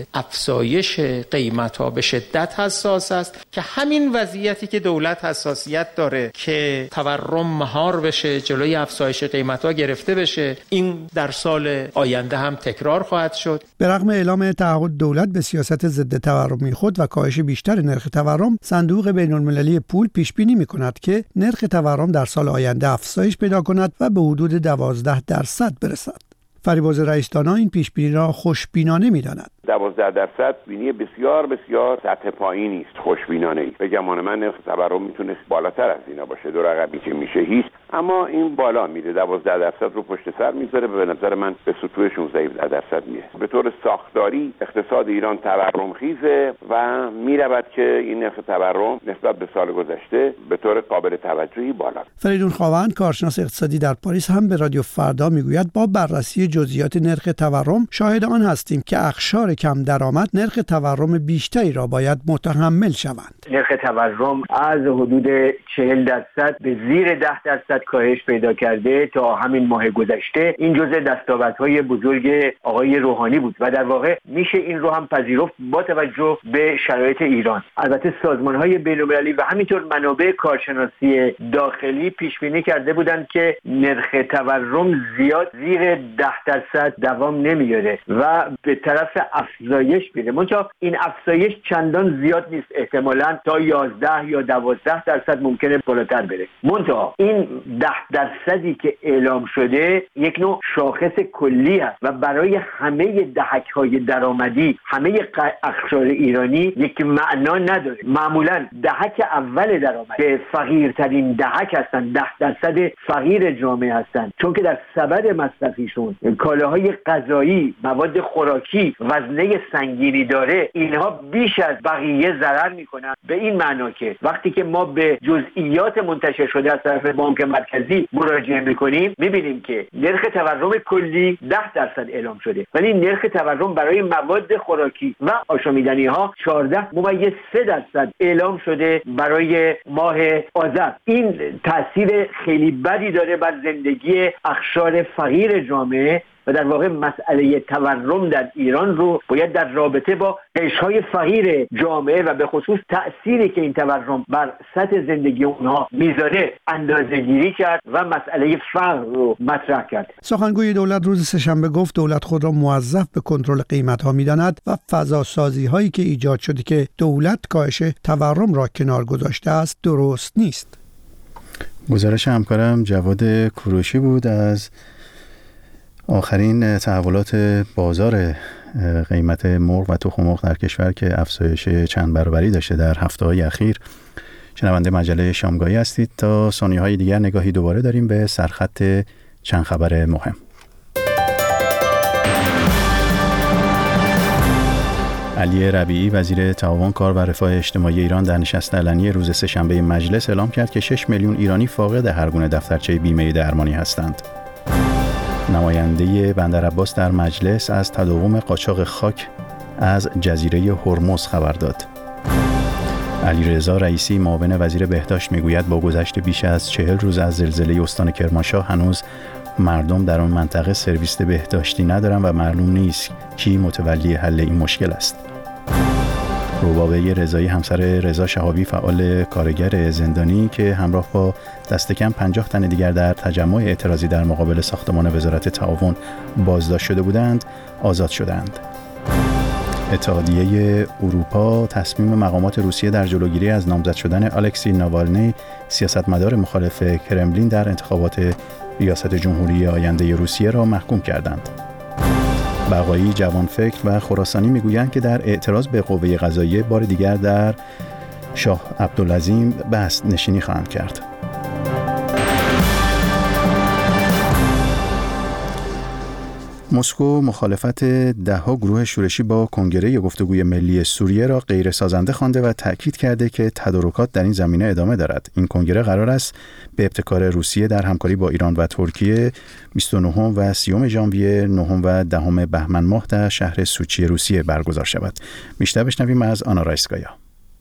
افزایش قیمت‌ها به شدت حساس است که همین وضعیتی که دولت حساسیت داره که تورم مهار بشه، جلوی افزایش قیمت‌ها گرفته بشه، این در سال آینده هم تکرار خواهد شد. به رغم اعلام تعهد دولت به سیاست ضد تورمی خود و کاهش بیشتر نرخ تورم، صندوق بین‌المللی پول پیش بینی می‌کند که نرخ تورم در سال آینده افزایش پیدا کند و به حدود دوازده درصد برسد. فریبرز رئیس‌دانا این پیش‌بینی را خوشبینانه می‌داند. دوازده درصد بینی بسیار بسیار سطح پایینی است، خوشبینانه ای. به گمان من نرخ تورم میتونه بالاتر از اینا باشه، دو رقمی که میشه هیچ، اما این بالا میره، دوازده درصد رو پشت سر میذاره، به نظر من به سطوح شانزده درصد میره. به طور ساختاری اقتصاد ایران تورم خیزه و میرود که این نرخ تورم نسبت به سال گذشته به طور قابل توجهی بالا. فریدون خواوند، کارشناس اقتصادی در پاریس، هم به رادیو فردا میگوید با بررسی جزئیات نرخ تورم شاهد آن هستیم که اقشار کم درآمد نرخ تورم بیشتری را باید متحمل شوند. نرخ تورم از حدود چهل درصد به زیر ده درصد کاهش پیدا کرده تا همین ماه گذشته. این جزء دستاوردهای بزرگ آقای روحانی بود و در واقع میشه این رو هم پذیرفت با توجه به شرایط ایران. البته سازمان‌های بین‌المللی و همینطور منابع کارشناسی داخلی پیش بینی کرده بودند که نرخ تورم زیاد زیر ده درصد دوام نمیاره و به طرف افزایش میره. منتها این افزایش چندان زیاد نیست، احتمالاً تا یازده یا دوازده درصد ممکنه بالاتر بره. منتها این ده درصدی که اعلام شده یک نوع شاخص کلی است و برای همه دهک‌های درآمدی، همه اقشار ایرانی یک معنا نداره. معمولاً دهک اول درآمد که فقیرترین دهک هستن، ده درصد فقیر جامعه هستن، چون که در سبد مصرفیشون کالاهای غذایی، مواد خوراکی وزنه سنگینی داره، اینها بیش از بقیه ضرر میکنن. به این معنا که وقتی که ما به جزئیات منتشر شده از طرف بانک مرکزی مراجعه میکنیم، میبینیم که نرخ تورم کلی ده درصد اعلام شده، ولی نرخ تورم برای مواد خوراکی و آشامیدنی ها چهارده ممیز سه درصد اعلام شده برای ماه آذر. این تاثیر خیلی بدی داره بر زندگی اقشار فقیر جامعه و در واقع مسئله تورم در ایران رو باید در رابطه با قشرهای فقیر جامعه و به خصوص تأثیری که این تورم بر سطح زندگی اونها میذاره اندازه‌گیری کرد و مسئله فقر رو مطرح کرد. سخنگوی دولت روز سه‌شنبه گفت دولت خود را موظف به کنترل قیمت‌ها می‌داند و فضاسازی هایی که ایجاد شده که دولت کاهش تورم را کنار گذاشته است درست نیست. گزارش همکارم جواد کوروشی بود از آخرین تحولات بازار قیمت مرغ و تخم مرغ در کشور که افزایش چند برابری داشته در هفته‌های اخیر. شنونده مجله شامگاهی هستید. تا ثانیه‌های دیگر نگاهی دوباره داریم به سرخط چند خبر مهم. علی ربیعی وزیر تعاون کار و رفاه اجتماعی ایران در نشست علنی روز سه‌شنبه مجلس اعلام کرد که شش میلیون ایرانی فاقد هر گونه دفترچه بیمه درمانی هستند. نماینده بندرعباس در مجلس از تداوم قاچاق خاک از جزیره هرمز خبر داد. علیرضا رئیسی معاون وزیر بهداشت میگوید با گذشت بیش از چهل روز از زلزله استان کرمانشاه هنوز مردم در آن منطقه سرویس بهداشتی ندارند و معلوم نیست کی متولی حل این مشکل است. روبابه رضایی همسر رضا شهابی فعال کارگر زندانی که همراه با دست کم پنجاه تن دیگر در تجمع اعتراضی در مقابل ساختمان وزارت تعاون بازداشت شده بودند آزاد شدند. اتحادیه اروپا تصمیم مقامات روسیه در جلوگیری از نامزد شدن الکسی ناوالنی سیاستمدار مخالف کرملین در انتخابات ریاست جمهوری آینده روسیه را محکوم کردند. بقایی، جوانفکر و خراسانی میگویند که در اعتراض به قوه قضاییه بار دیگر در شاه عبدالعظیم بست نشینی خواهند کرد. مسکو مخالفت ده‌ها گروه شورشی با کنگره گفتگوی ملی سوریه را غیر سازنده خوانده و تأکید کرده که تدارکات در این زمینه ادامه دارد. این کنگره قرار است به ابتکار روسیه در همکاری با ایران و ترکیه بیست و نه و سی ژانویه، نه و ده بهمن ماه در شهر سوچی روسیه برگزار شود. بیشتر بشنویم از آنا رایسکایا.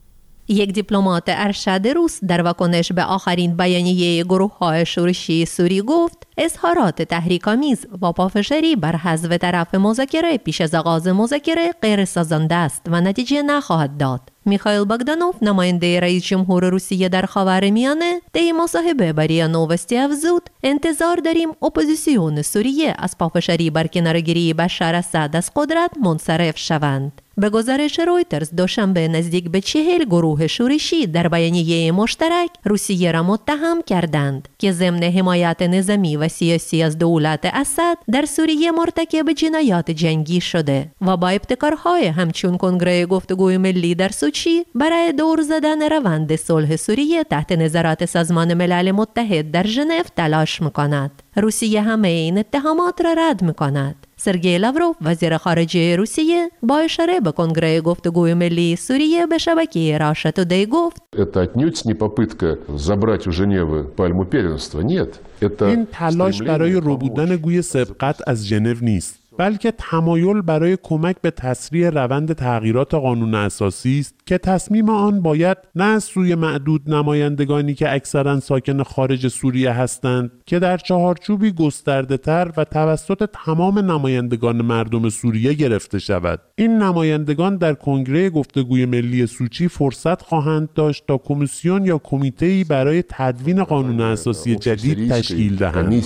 یک دیپلمات ارشد روس در واکنش به آخرین بیانیه گروه‌های شورشی سوری گفت اظهارات تحریک‌آمیز و پافشاری بر حذف طرف مذاکره پیش از آغاز مذاکره غیر سازنده است و نتیجه نخواهد داد. میخائیل باگدانوف نماینده رئیس جمهور روسیه در خاورمیانه طی مصاحبه با ریا نووستی افزود انتظار داریم اپوزیسیون سوریه از پافشاری بر کنارگیری بشار اسد از قدرت منصرف شوند. به گزارش رویترز دوشنبه نزدیک به چهل گروه شورشی در بیانیه مشترک روسیه را متهم کردند که ضمن حمایت نظامی و سیاسی از دولت اسد در سوریه مرتکب جنایات جنگی شده و با ابتکارهای همچون کنگره گفتگوی ملی در سوچی برای دور زدن روند صلح سوریه تحت نظارت سازمان ملل متحد در ژنو تلاش می‌کند. روسیه همه این اتهامات را رد می‌کند. سرگئی لاوروف وزیر خارجه روسیه با اشاره به کنگره گفتگوی ملی سوریه به شبکه راشا تودی گفت Это отнюдь не попытка забрать у Женевы пальму первенства. Нет. این تلاش برای ربودن گوی سبقت از ژنو نیست، بلکه تمایل برای کمک به تسریع روند تغییرات قانون اساسی است که تصمیم آن باید نه از سوی معدود نمایندگانی که اکثرا ساکن خارج سوریه هستند که در چهارچوبی گسترده تر و توسط تمام نمایندگان مردم سوریه گرفته شود. این نمایندگان در کنگره گفتگوی ملی سوچی فرصت خواهند داشت تا کمیسیون یا کمیته‌ای برای تدوین قانون اساسی جدید تشکیل دهند.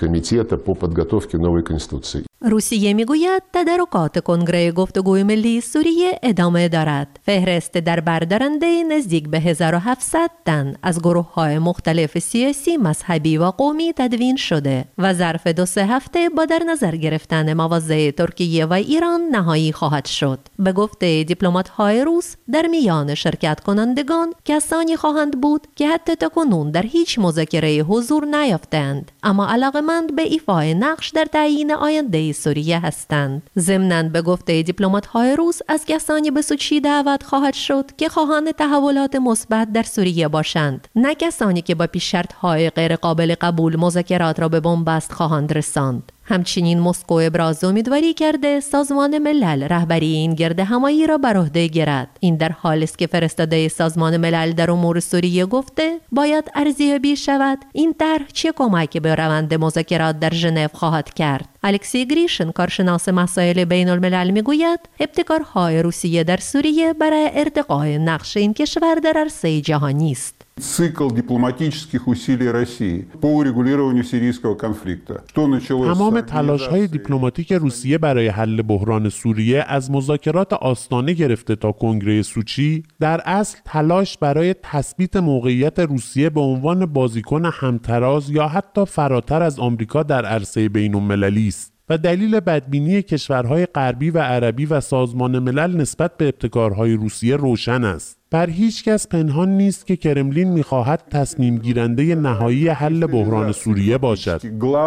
روسیه میگوید تدارکات کنگره گفتگوی ملی سوریه ادامه دارد. فهرست در بردارنده نزدیک به هزار و هفتصد تن از گروه‌های مختلف سیاسی، مذهبی و قومی تدوین شده و ظرف دو سه هفته با در نظر گرفتن مواضع ترکیه و ایران نهایی خواهد شد. به گفته دیپلمات‌های روس در میان شرکت کنندگان کسانی خواهند بود که حتی تاکنون در هیچ مذاکره حضور نیافتند اما علاقمند به ایفای نقش در تعیین آینده سوریه هستند. ضمناً به گفته دیپلمات‌های روس از کسانی به سوچی دعوت خواهد شد که خواهان تحولات مثبت در سوریه باشند، نه کسانی که با پیش شرط‌های غیر قابل قبول مذاکرات را به بنبست خواهند رساند. همچنین مسکو ابراز امیدواری کرده سازمان ملل رهبری این گرد همایی را بر عهده گیرد. این در حالی است که فرستاده سازمان ملل در امور سوریه گفته باید ارزیابی شود این طرح چه کمکی به روند مذاکرات در ژنو خواهد کرد. الکسی گریشن کارشناس مسائل بین الملل میگوید ابتکارهای روسیه در سوریه برای ارتقای نقش این کشور در عرصه جهانی است. Цикл дипломатических усилий России по урегулированию сирийского конфликта. تمام تلاش‌های دیپلماتیک روسیه برای حل بحران سوریه از مذاکرات آستانه گرفته تا کنگره سوچی در اصل تلاش برای تثبیت موقعیت روسیه به عنوان بازیکن همتراز یا حتی فراتر از آمریکا در عرصه بین‌المللی است و دلیل بدبینی کشورهای غربی و عربی و سازمان ملل نسبت به ابتکارهای روسیه روشن است. بر هیچ کس پنهان نیست که کرملین می‌خواهد تصمیم گیرنده نهایی حل بحران سوریه باشد.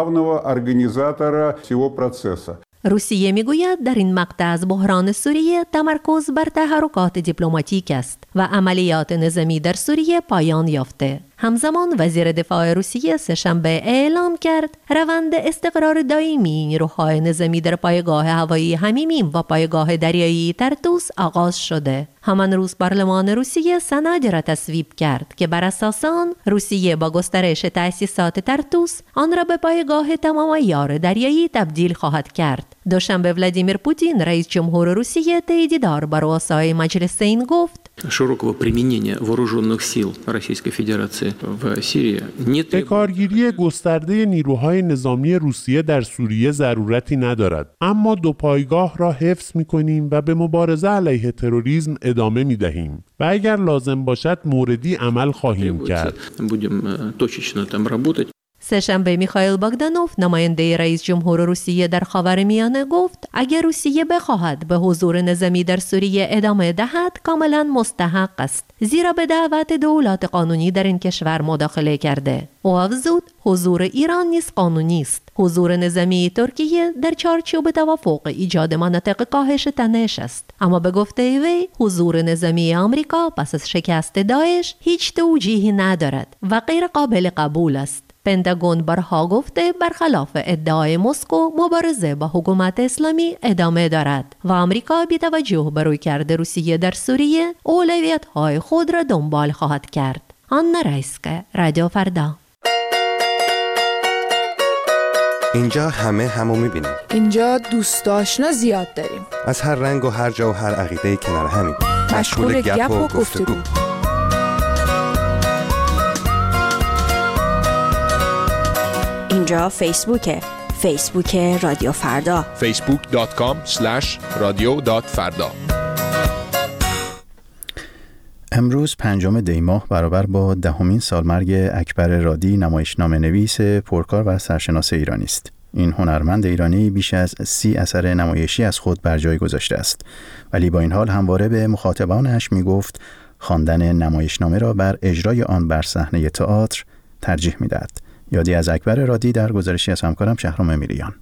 روسیه میگوید در این مقطع از بحران سوریه تمرکز بر تحرکات دیپلماتیک است و عملیات نظامی در سوریه پایان یافته. همزمان وزیر دفاع روسیه سه‌شنبه اعلام کرد روند استقرار دائمی نیروهای نظامی در پایگاه هوایی حمیمیم و پایگاه دریایی ترتوس آغاز شده. همان روز پارلمان روسیه سندی را تصویب کرد که بر اساس آن روسیه با گسترش تأسیسات ترتوس آن را به پایگاه تمام عیار دریایی تبدیل خواهد کرد. دوشنبه ولادیمیر پوتین رئیس جمهور روسیه طی دیدار با رؤسای مجلس این گفت широкого применения вооруженных сил Российской Федерации в Сирии нет. به کارگیری گسترده نیروهای نظامی روسیه در سوریه ضرورتی ندارد، اما دو پایگاه را حفظ می‌کنیم و به مبارزه علیه تروریسم ادامه می‌دهیم و اگر لازم باشد موردی عمل خواهیم کرد. Будем точечно там работать. سه‌شنبه میخائیل باگدانوف نماینده رئیس جمهور روسیه در خاورمیانه گفت اگر روسیه بخواهد به حضور نظامی در سوریه ادامه دهد کاملا مستحق است، زیرا به دعوت دولت قانونی در این کشور مداخله کرده. او افزود حضور ایران نیز قانونی است. حضور نظامی ترکیه در چارچوب توافق ایجاد مناطق کاهش تنش است، اما به گفته وی حضور نظامی آمریکا پس از شکست داعش هیچ توجیهی ندارد و غیر قابل قبول است. پنتاگون بارها گفته برخلاف ادعای مسکو مبارزه با حکومت اسلامی ادامه دارد و آمریکا بی توجه به رویکرد روسیه در سوریه اولویت‌های خود را دنبال خواهد کرد. آنا رایسکه، رادیو فردا. اینجا همه همو میبینیم. اینجا دوست آشنا زیاد داریم. از هر رنگ و هر جا و هر عقیده کنار همیم. مشغول گپ و گفتگو. اینجا فیسبوکه. فیسبوک رادیو فردا. فیسبوک دات کام اسلش رادیو دات فردا. امروز پنجم دی ماه برابر با دهمین سالمرگ اکبر رادی، نمایشنامه نویس پرکار و سرشناس ایرانی است. این هنرمند ایرانی بیش از سی اثر نمایشی از خود بر جای گذاشته است، ولی با این حال همواره به مخاطبانش می گفت خواندن نمایشنامه را بر اجرای آن بر صحنه تئاتر ترجیح می دهد. یادی از اکبر رادی در گزارشی از همکارم شهرام امیریان.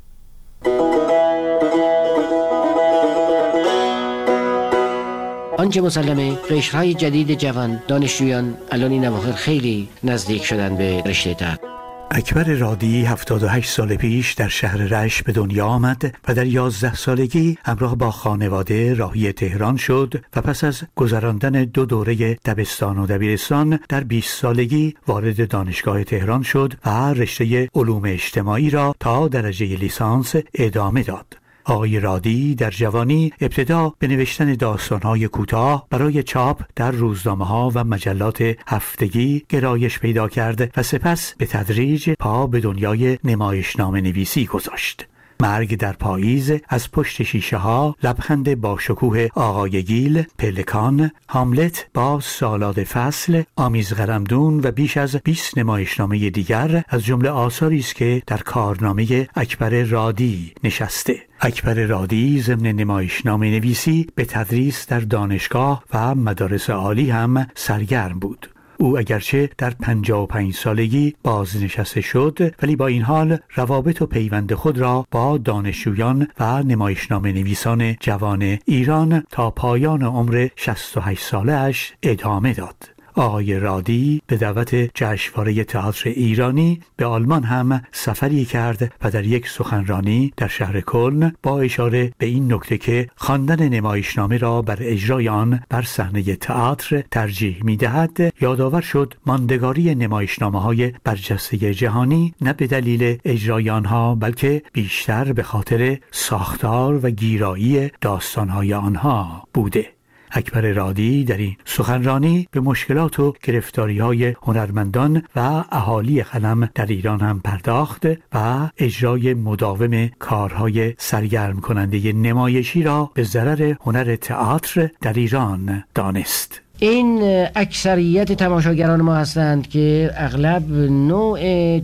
آنچه مسلمه قشرهای جدید جوان دانشجویان الان این اواخر خیلی نزدیک شدن به رشته تئاتر. اکبر رادی هفتاد و هشت سال پیش در شهر رشت به دنیا آمد و در یازده سالگی همراه با خانواده راهی تهران شد و پس از گذراندن دو دوره دبستان و دبیرستان در بیست سالگی وارد دانشگاه تهران شد و رشته علوم اجتماعی را تا درجه لیسانس ادامه داد. آقای رادی در جوانی ابتدا به نوشتن داستان‌های کوتاه برای چاپ در روزنامه‌ها و مجلات هفتگی گرایش پیدا کرد و سپس به تدریج پا به دنیای نمایشنامه نویسی گذاشت. مرگ در پاییز، از پشت شیشه ها، لبخند با شکوه آقای گیل، پلکان، هاملت با سالاد فصل، آمیز غرمدون و بیش از بیست نمایشنامه دیگر از جمله آثاری است که در کارنامه اکبر رادی نشسته. اکبر رادی ضمن نمایشنامه نویسی به تدریس در دانشگاه و مدارس عالی هم سرگرم بود. او اگرچه در پنجاه و پنج سالگی بازنشسته شد، ولی با این حال روابط و پیوند خود را با دانشجویان و نمایشنامه نویسان جوان ایران تا پایان عمر شصت و هشت سالش ادامه داد. آقای رادی به دعوت جشنواره تئاتر ایرانی به آلمان هم سفری کرد و در یک سخنرانی در شهر کلن با اشاره به این نکته که خواندن نمایشنامه را بر اجرای آن بر صحنه تئاتر ترجیح می‌دهد، یادآور شد ماندگاری نمایشنامه‌های برجسته جهانی نه به دلیل اجرای آنها بلکه بیشتر به خاطر ساختار و گیرایی داستان‌های آنها بوده. اکبر رادی در این سخنرانی به مشکلات و گرفتاری‌های هنرمندان و اهالی قلم در ایران هم پرداخت و اجرای مداوم کارهای سرگرم کننده نمایشی را به ضرر هنر تئاتر در ایران دانست. این اکثریت تماشاگران ما هستند که اغلب نوع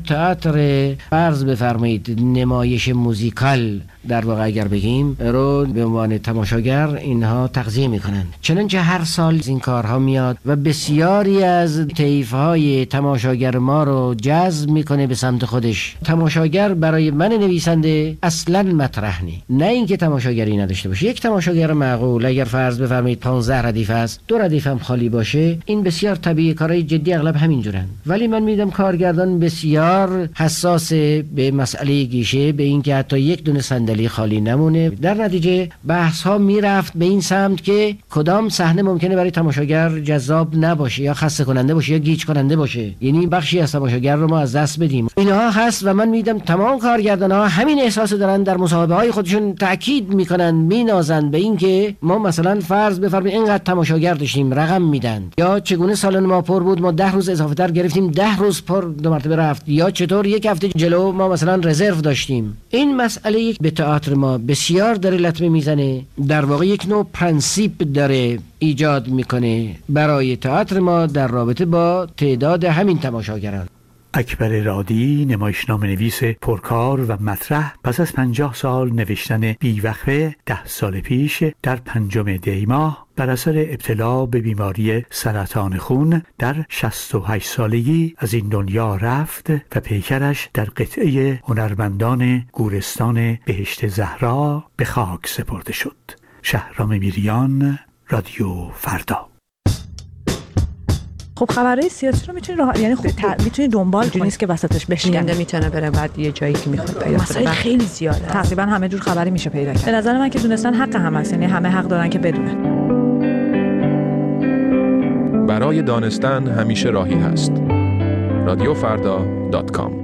تئاتر، فرض بفرمایید نمایش موزیکال در واقع اگر بگیم، رو به عنوان تماشاگر اینها تغذیه میکنند. چنانچه هر سال این کارها میاد و بسیاری از طیف‌های تماشاگر ما رو جذب میکنه به سمت خودش. تماشاگر برای من نویسنده اصلا مطرح نی، نه اینکه تماشاگری نداشته باشه. یک تماشاگر معقول اگر فرض بفرمایید پانزده ردیف است، دو ردیف هم خالی باشه، این بسیار طبیعی. کارهای جدی اغلب همینجورن. ولی من میدم کارگردان بسیار حساس به مسئله گیشه، به اینکه حتی یک دونه صندلی خالی نمونه. در نتیجه بحث ها میرفت به این سمت که کدام صحنه ممکنه برای تماشاگر جذاب نباشه یا خسته کننده باشه یا گیج کننده باشه، یعنی بخشی از تماشاگر رو ما از دست بدیم. اینها هست و من میدم تمام کارگردان ها همین احساس دارن، در مصاحبه های خودشون تاکید میکنن، مینازن به این که ما مثلا فرض بفرمایید اینقدر تماشاگر داشتیم، رقم میدن، یا چگونه سالن ما پر بود، ما ده روز اضافه تر گرفتیم، ده روز پر دو مرتبه رفت، یا چطور یک هفته جلو ما مثلا رزرو داشتیم. این مسئله یک به تئاتر ما بسیار داره لطمه میزنه، در واقع یک نوع پرنسیپ داره ایجاد میکنه برای تئاتر ما در رابطه با تعداد همین تماشاگران. اکبر رادی نمایشنامه نویس پرکار و مطرح پس از پنجاه سال نوشتن بیوقفه ده سال پیش در پنجم دی ماه بر اثر ابتلا به بیماری سرطان خون در شصت و هشت سالگی از این دنیا رفت و پیکرش در قطعه هنرمندان گورستان بهشت زهرا به خاک سپرده شد. شهرام امیریان، رادیو فردا. خب خبرهای سیاسی رو میتونی راه... یعنی خب ت... میتونی دنبال کنی، نیست که وسطش بشکنه، میتونه بره بعد یه جایی که میخواد پیدا کنه. مسائل خیلی زیاده، تقریبا همه جور خبری میشه پیدا کرد. به نظر من که دونستان حق هم هست، یعنی همه حق دارن که بدونن. برای دانستن همیشه راهی هست. رادیو فردا دات کام.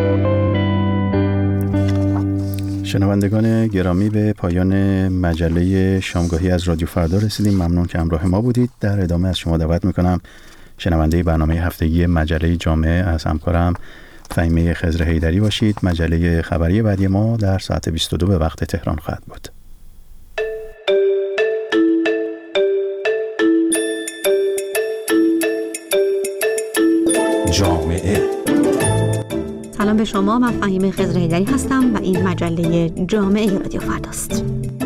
شنوندگان گرامی، به پایان مجله شامگاهی از رادیو فردا رسیدیم. ممنون که همراه ما بودید. در ادامه از شما دعوت میکنم شنونده برنامه هفتگی مجله جامعه از همکارم فهیمه خضر حیدری باشید. مجله خبری بعدی ما در ساعت بیست و دو به وقت تهران خواهد بود. جامعه. سلام به شما، من فهیمه خضر حیدری هستم و این مجله جامعه رادیو فرداست.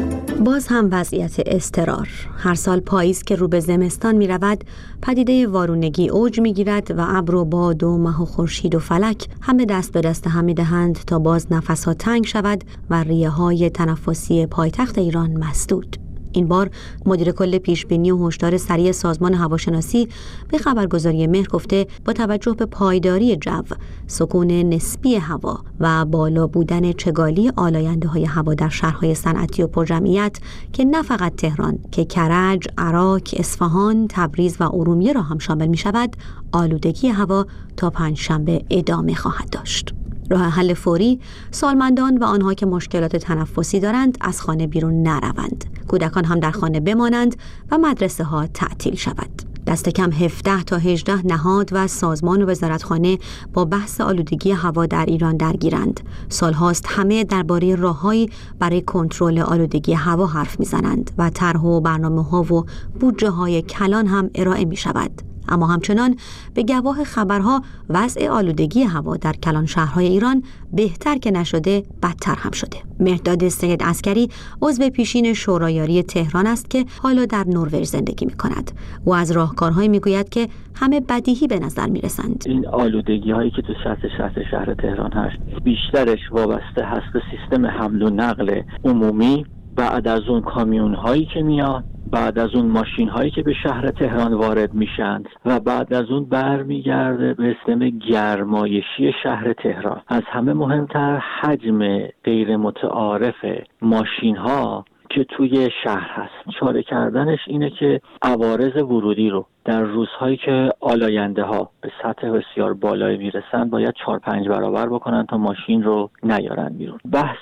باز هم وضعیت اضطرار. هر سال پاییز که رو به زمستان می رود، پدیده وارونگی اوج می گیرد و ابر و باد و مه و خورشید و فلک همه دست به دست هم می دهند تا باز نفسها تنگ شود و ریه های تنفسی پایتخت ایران مسدود. این بار مدیر کل پیشبینی و هشدار سریع سازمان هواشناسی به خبرگزاری مهر گفته با توجه به پایداری جو، سکون نسبی هوا و بالا بودن چگالی آلاینده‌های هوا در شهرهای صنعتی و پرجمعیت که نه فقط تهران که کرج، عراق، اصفهان، تبریز و ارومیه را هم شامل می شود، آلودگی هوا تا پنجشنبه ادامه خواهد داشت. راه حل فوری: سالمندان و آنها که مشکلات تنفسی دارند از خانه بیرون نروند. کودکان هم در خانه بمانند و مدرسه ها تعطیل شود. دست کم هفده تا هجده نهاد و سازمان و وزارتخانه با بحث آلودگی هوا در ایران درگیرند. سالهاست همه درباره راههایی برای کنترل آلودگی هوا حرف میزنند و طرح و برنامه‌ها و بودجه‌های کلان هم ارائه می شود. اما همچنان به گواه خبرها وضع آلودگی هوا در کلان شهرهای ایران بهتر که نشده بدتر هم شده. مهرداد سید عسکری عضو پیشین شورایاری تهران است که حالا در نروژ زندگی می کند. او از راهکارهایی می گوید که همه بدیهی به نظر می رسند. این آلودگی هایی که تو سطح سطح شهر تهران هست بیشترش وابسته هست به سیستم حمل و نقل عمومی. بعد از اون کامیون هایی که میاد، بعد از اون ماشین هایی که به شهر تهران وارد میشن و بعد از اون برمیگرده به سیستم گرمایشی شهر تهران. از همه مهمتر حجم غیر متعارف ماشین ها که توی شهر هست. چاره کردنش اینه که عوارض ورودی رو در روزهایی که آلاینده ها به سطح بسیار بالایی میرسن باید چهار پنج برابر بکنن تا ماشین رو نیارن بیرون. بحث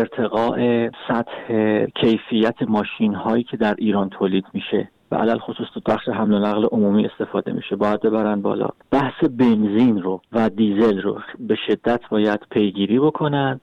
ارتقاء سطح کیفیت ماشین هایی که در ایران تولید میشه و علل خصوص تو بخش حمل و نقل عمومی استفاده میشه باید ببرن بالا. بحث بنزین رو و دیزل رو به شدت باید پیگیری بکنن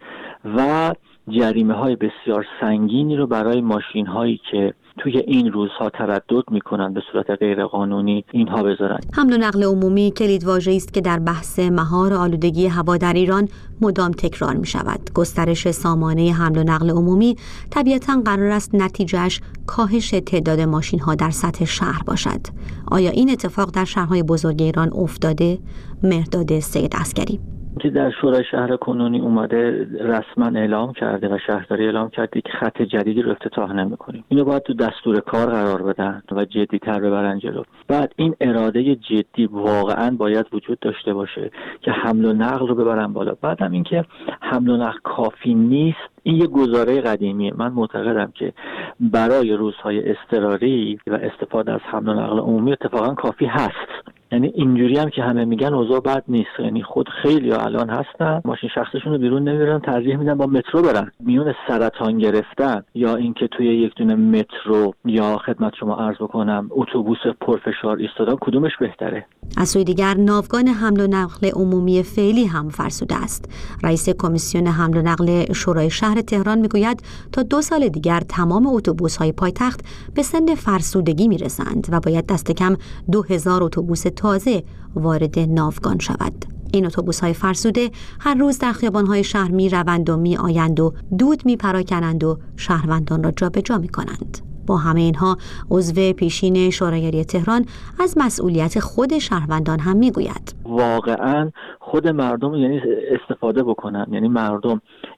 و جریمه های بسیار سنگینی رو برای ماشین هایی که توی این روزها تردد میکنن به صورت غیر قانونی اینها بذارن. حمل و نقل عمومی کلیدواژه‌ای است که در بحث مهار آلودگی هوا در ایران مدام تکرار می شود. گسترش سامانه حمل و نقل عمومی طبیعتاً قرار است نتیجهش کاهش تعداد ماشین ها در سطح شهر باشد. آیا این اتفاق در شهرهای بزرگ ایران افتاده؟ مهرداد سید عسکری که در شورای شهر کنونی اومده رسما اعلام کرده و شهرداری اعلام کرده که خط جدیدی رو افتتاح نمی‌کنیم. اینو باید تو دستور کار قرار بدن و جدی‌تر ببرن جلو. بعد این اراده جدی واقعا باید وجود داشته باشه که حمل و نقل رو ببرن بالا. بعدم اینکه حمل و نقل کافی نیست، این یه گزاره قدیمیه. من معتقدم که برای روزهای اضطراری و استفاده از حمل و نقل عمومی اتفاقا کافی هست. یعنی اینجوری هم که همه میگن اوضاع بد نیست. یعنی خود خیلی ها الان هستن ماشین شخصیشون رو بیرون نمیبرن، ترجیح میدن با مترو برن. میون سرطان گرفتن یا اینکه توی یک دونه مترو یا خدمت شما عرض بکنم اتوبوس پرفشار ایستادن کدومش بهتره؟ از سوی دیگر ناوگان حمل و نقل عمومی فعلی هم فرسوده است. رئیس کمیسیون حمل و نقل شورای شهر تهران میگوید تا دو سال دیگر تمام اتوبوس‌های پایتخت به سن فرسودگی میرسند و باید دست کم دو هزار اتوبوس تازه وارد ناوگان شود. این اتوبوس‌های فرسوده هر روز در خیابان‌های شهر می‌روند و می‌آیند و دود می‌پراکنند و شهروندان را جابجا می‌کنند. با همه اینها عضو پیشین شورایاری تهران از مسئولیت خود شهروندان هم میگوید. واقعا خود مردم یعنی استفاده بکنن، یعنی مردم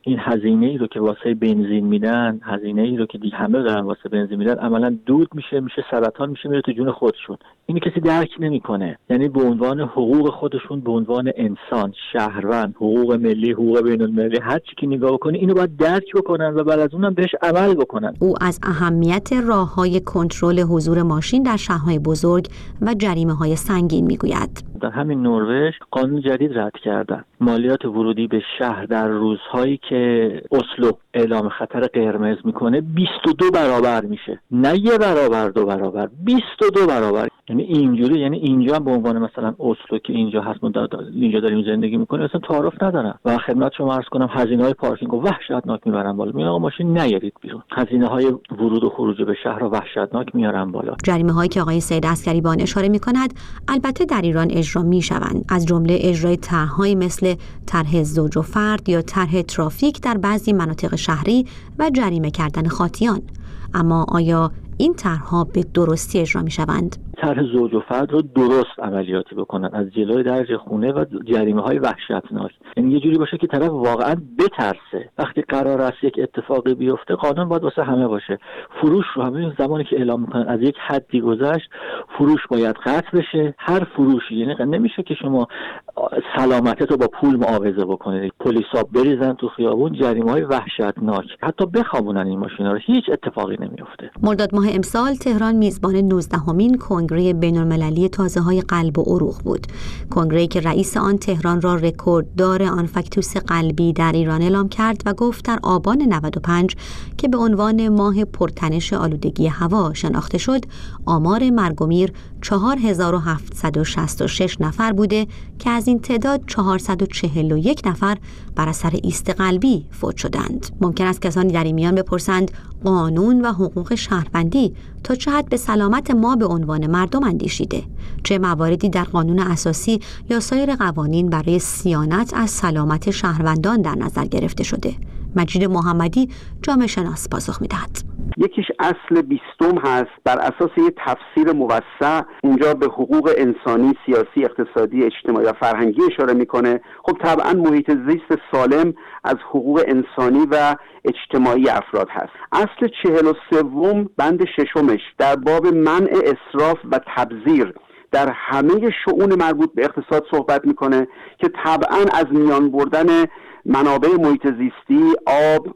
این هزینه ای رو که واسه بنزین میدن، هزینه ای رو که دیگه همه دارن واسه بنزین میدن، عملا دود میشه، میشه سرطان، میشه میره تو جون خودشون. اینو کسی درک نمیکنه. یعنی به عنوان حقوق خودشون، به عنوان انسان، شهروند، حقوق ملی، حقوق بین المللی، هر چی که نگاه بکنی اینو باید درک بکنن و بعد از اونم بهش عمل بکنن. او از اهمیت راههای کنترل حضور ماشین در شهرهای بزرگ و جریمه‌های سنگین میگوید. در همین نروژ قانون جدید رد کردن. مالیات ورودی به شهر در روزهایی که اسلو اعلام خطر قرمز میکنه بیست و دو برابر میشه. نه یه برابر، دو برابر، بیست و دو برابر. یعنی اینجوری، یعنی اینجا به عنوان مثلا اسلو که اینجا هست، ما اینجا داریم زندگی میکنیم، اصلا تعارف ندارن. و خدمت شما عرض کنم هزینه‌های پارکینگ رو وحشتناک میبرن بالا. میگن آقا ماشین نیارید بیرون. هزینه‌های ورود و خروج به شهر رو وحشتناک میارن بالا. جریمه‌هایی که آقای سید عسکری به آن اشاره میکند البته در ایران اجرا میشوند، از جمله اجرای طرح‌های مثل طرح زوج و فرد یا طرح ترافیک در بعضی مناطق شهری و جریمه کردن خاطیان. اما آیا این طرح‌ها به درستی اجرا میشوند؟ طرح زوج و فرد رو درست عملیاتی بکنن، از جلوی درج خونه و جریمه‌های وحشتناک. یعنی یه جوری باشه که طرف واقعا بترسه. وقتی قرار است یک اتفاقی بیفته، قانون باید واسه همه باشه. فروش رو همین زمانی که اعلام میکنن از یک حدی گذشت، فروش باید قطع بشه. هر فروشی، یعنی نمیشه که شما سلامتت رو با پول معاوضه بکنید. پلیسا بریزن تو خیابون، جریمه‌های وحشتناک، حتی بخوابونن این ماشینا رو، هیچ اتفاقی نمیفته. مرداد ماه امسال تهران میزبان نوزدهمین کنگره بین‌المللی تازه‌های قلب و عروق بود. کنگره‌ای که رئیس آن تهران را رکورددار آنفاکتوس قلبی در ایران اعلام کرد و گفت در آبان نود و پنج که به عنوان ماه پرتنش آلودگی هوا شناخته شد، آمار مرگ و میر چهار هزار و هفتصد و شصت و شش نفر بوده که از این تعداد چهارصد و چهل و یک نفر بر اثر ایست قلبی فوت شدند. ممکن است کسانی در این میان بپرسند قانون و حقوق شهروندی تا چه حد به سلامت ما به عنوان مردم اندیشیده؟ چه مواردی در قانون اساسی یا سایر قوانین برای صیانت از سلامت شهروندان در نظر گرفته شده؟ مجید محمدی جامعه شناس پاسخ می‌دهد. یکیش اصل بیستم هست، بر اساس یک تفسیر موسع اونجا به حقوق انسانی، سیاسی، اقتصادی، اجتماعی و فرهنگی اشاره میکنه. خب طبعا محیط زیست سالم از حقوق انسانی و اجتماعی افراد هست. اصل چهل و سوم بند ششمش در باب منع اسراف و تبذیر در همه شؤون مربوط به اقتصاد صحبت میکنه که طبعا از میان بردن منابع محیط زیستی، آب،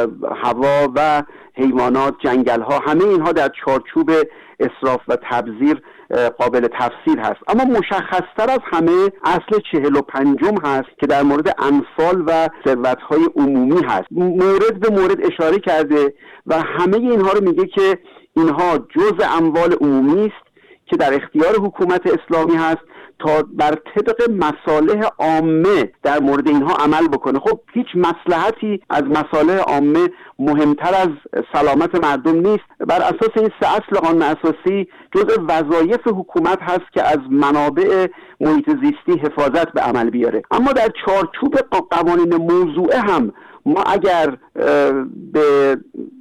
هوا و حیوانات، جنگل ها، همه اینها در چارچوب اسراف و تبذیر قابل تفسیر هست. اما مشخصتر از همه اصل چهل و پنجم هست که در مورد انفال و ثروت‌های عمومی هست. مورد به مورد اشاره کرده و همه اینها رو میگه که اینها جزء اموال عمومی است که در اختیار حکومت اسلامی هست تا بر طبق مصالح عامه در مورد اینها عمل بکنه. خب هیچ مصلحتی از مصالح عامه مهمتر از سلامت مردم نیست. بر اساس این سه اصل قانون اساسی جزء وظایف حکومت هست که از منابع محیط زیستی حفاظت به عمل بیاره. اما در چارچوب قوانین موضوعه هم ما اگر به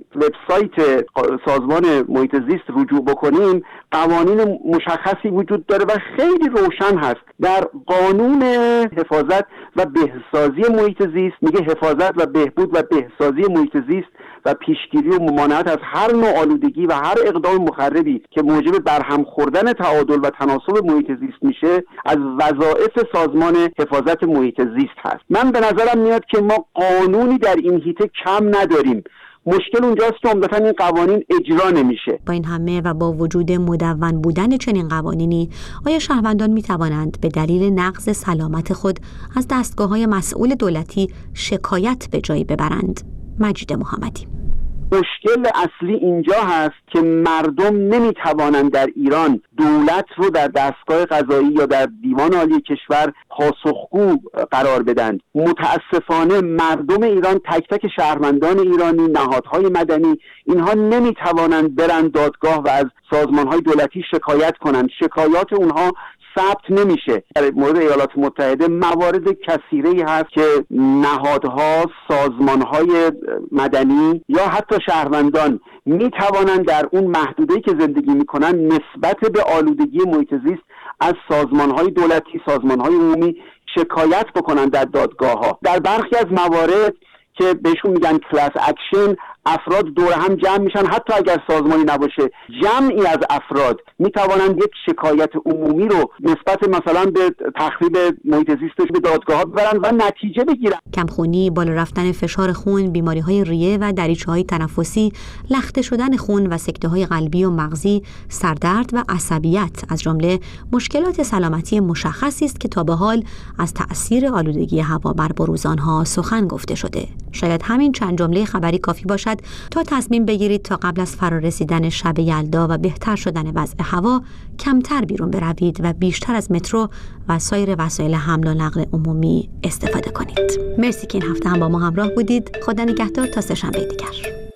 وبسایت سازمان محیط زیست رجوع بکنیم، قوانین مشخصی وجود داره و خیلی روشن هست. در قانون حفاظت و بهسازی محیط زیست میگه حفاظت و بهبود و بهسازی محیط زیست و پیشگیری و ممانعت از هر نوع آلودگی و هر اقدام مخربی که موجب برهم خوردن تعادل و تناسب محیط زیست میشه از وظایف سازمان حفاظت محیط زیست هست. من به نظرم میاد که ما قانونی در این حیطه کم نداریم. مشکل اونجاست که عمدتاً این قوانین اجرا نمیشه. با این همه و با وجود مدون بودن چنین قوانینی، آیا شهروندان می توانند به دلیل نقض سلامت خود از دستگاه‌های مسئول دولتی شکایت به جای ببرند؟ مجید محمدی. مشکل اصلی اینجا هست که مردم نمیتوانند در ایران دولت رو در دستگاه قضایی یا در دیوان عالی کشور پاسخگو قرار بدن. متاسفانه مردم ایران، تک تک شهروندان ایرانی، نهادهای مدنی، اینها نمیتوانند برند دادگاه و از سازمانهای دولتی شکایت کنند. شکایات اونها ثبت نمیشه. در مورد ایالات متحده موارد کثیره‌ای هست که نهادها، سازمانهای مدنی یا حتی شهروندان می توانند در اون محدوده‌ای که زندگی میکنن نسبت به آلودگی محیط زیست از سازمانهای دولتی، سازمانهای عمومی شکایت بکنند در دادگاه‌ها. در برخی از موارد که بهشون میگن کلاس اکشن، افراد دور هم جمع میشن، حتی اگر سازمانی نباشه جمعی از افراد میتوانند یک شکایت عمومی رو نسبت مثلا به تخریب محیط زیستش به دادگاه ببرن و نتیجه بگیرن. کمخونی، بالا رفتن فشار خون، بیماری‌های ریه و دریچه‌های تنفسی، لخته شدن خون و سکته‌های قلبی و مغزی، سردرد و عصبیت از جمله مشکلات سلامتی مشخصی است که تا به حال از تأثیر آلودگی هوا بر بروز آنها سخن گفته شده. شاید همین چند جمله خبری کافی باشد تا تصمیم بگیرید تا قبل از فرارسیدن شب یلدا و بهتر شدن وضع هوا کمتر بیرون بروید و بیشتر از مترو و سایر وسایل حمل و نقل عمومی استفاده کنید. مرسی که این هفته هم با ما همراه بودید. خدا نگهدار تا سه شنبه دیگر.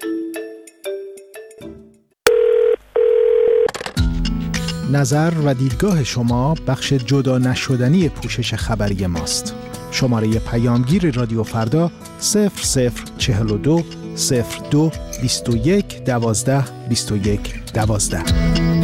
نظر و دیدگاه شما بخش جدا نشدنی پوشش خبری ماست. شماره پیامگیر رادیو فردا صفر صفر چهل و دو صفر دو بیست و یک دوازده بیست و یک دوازده.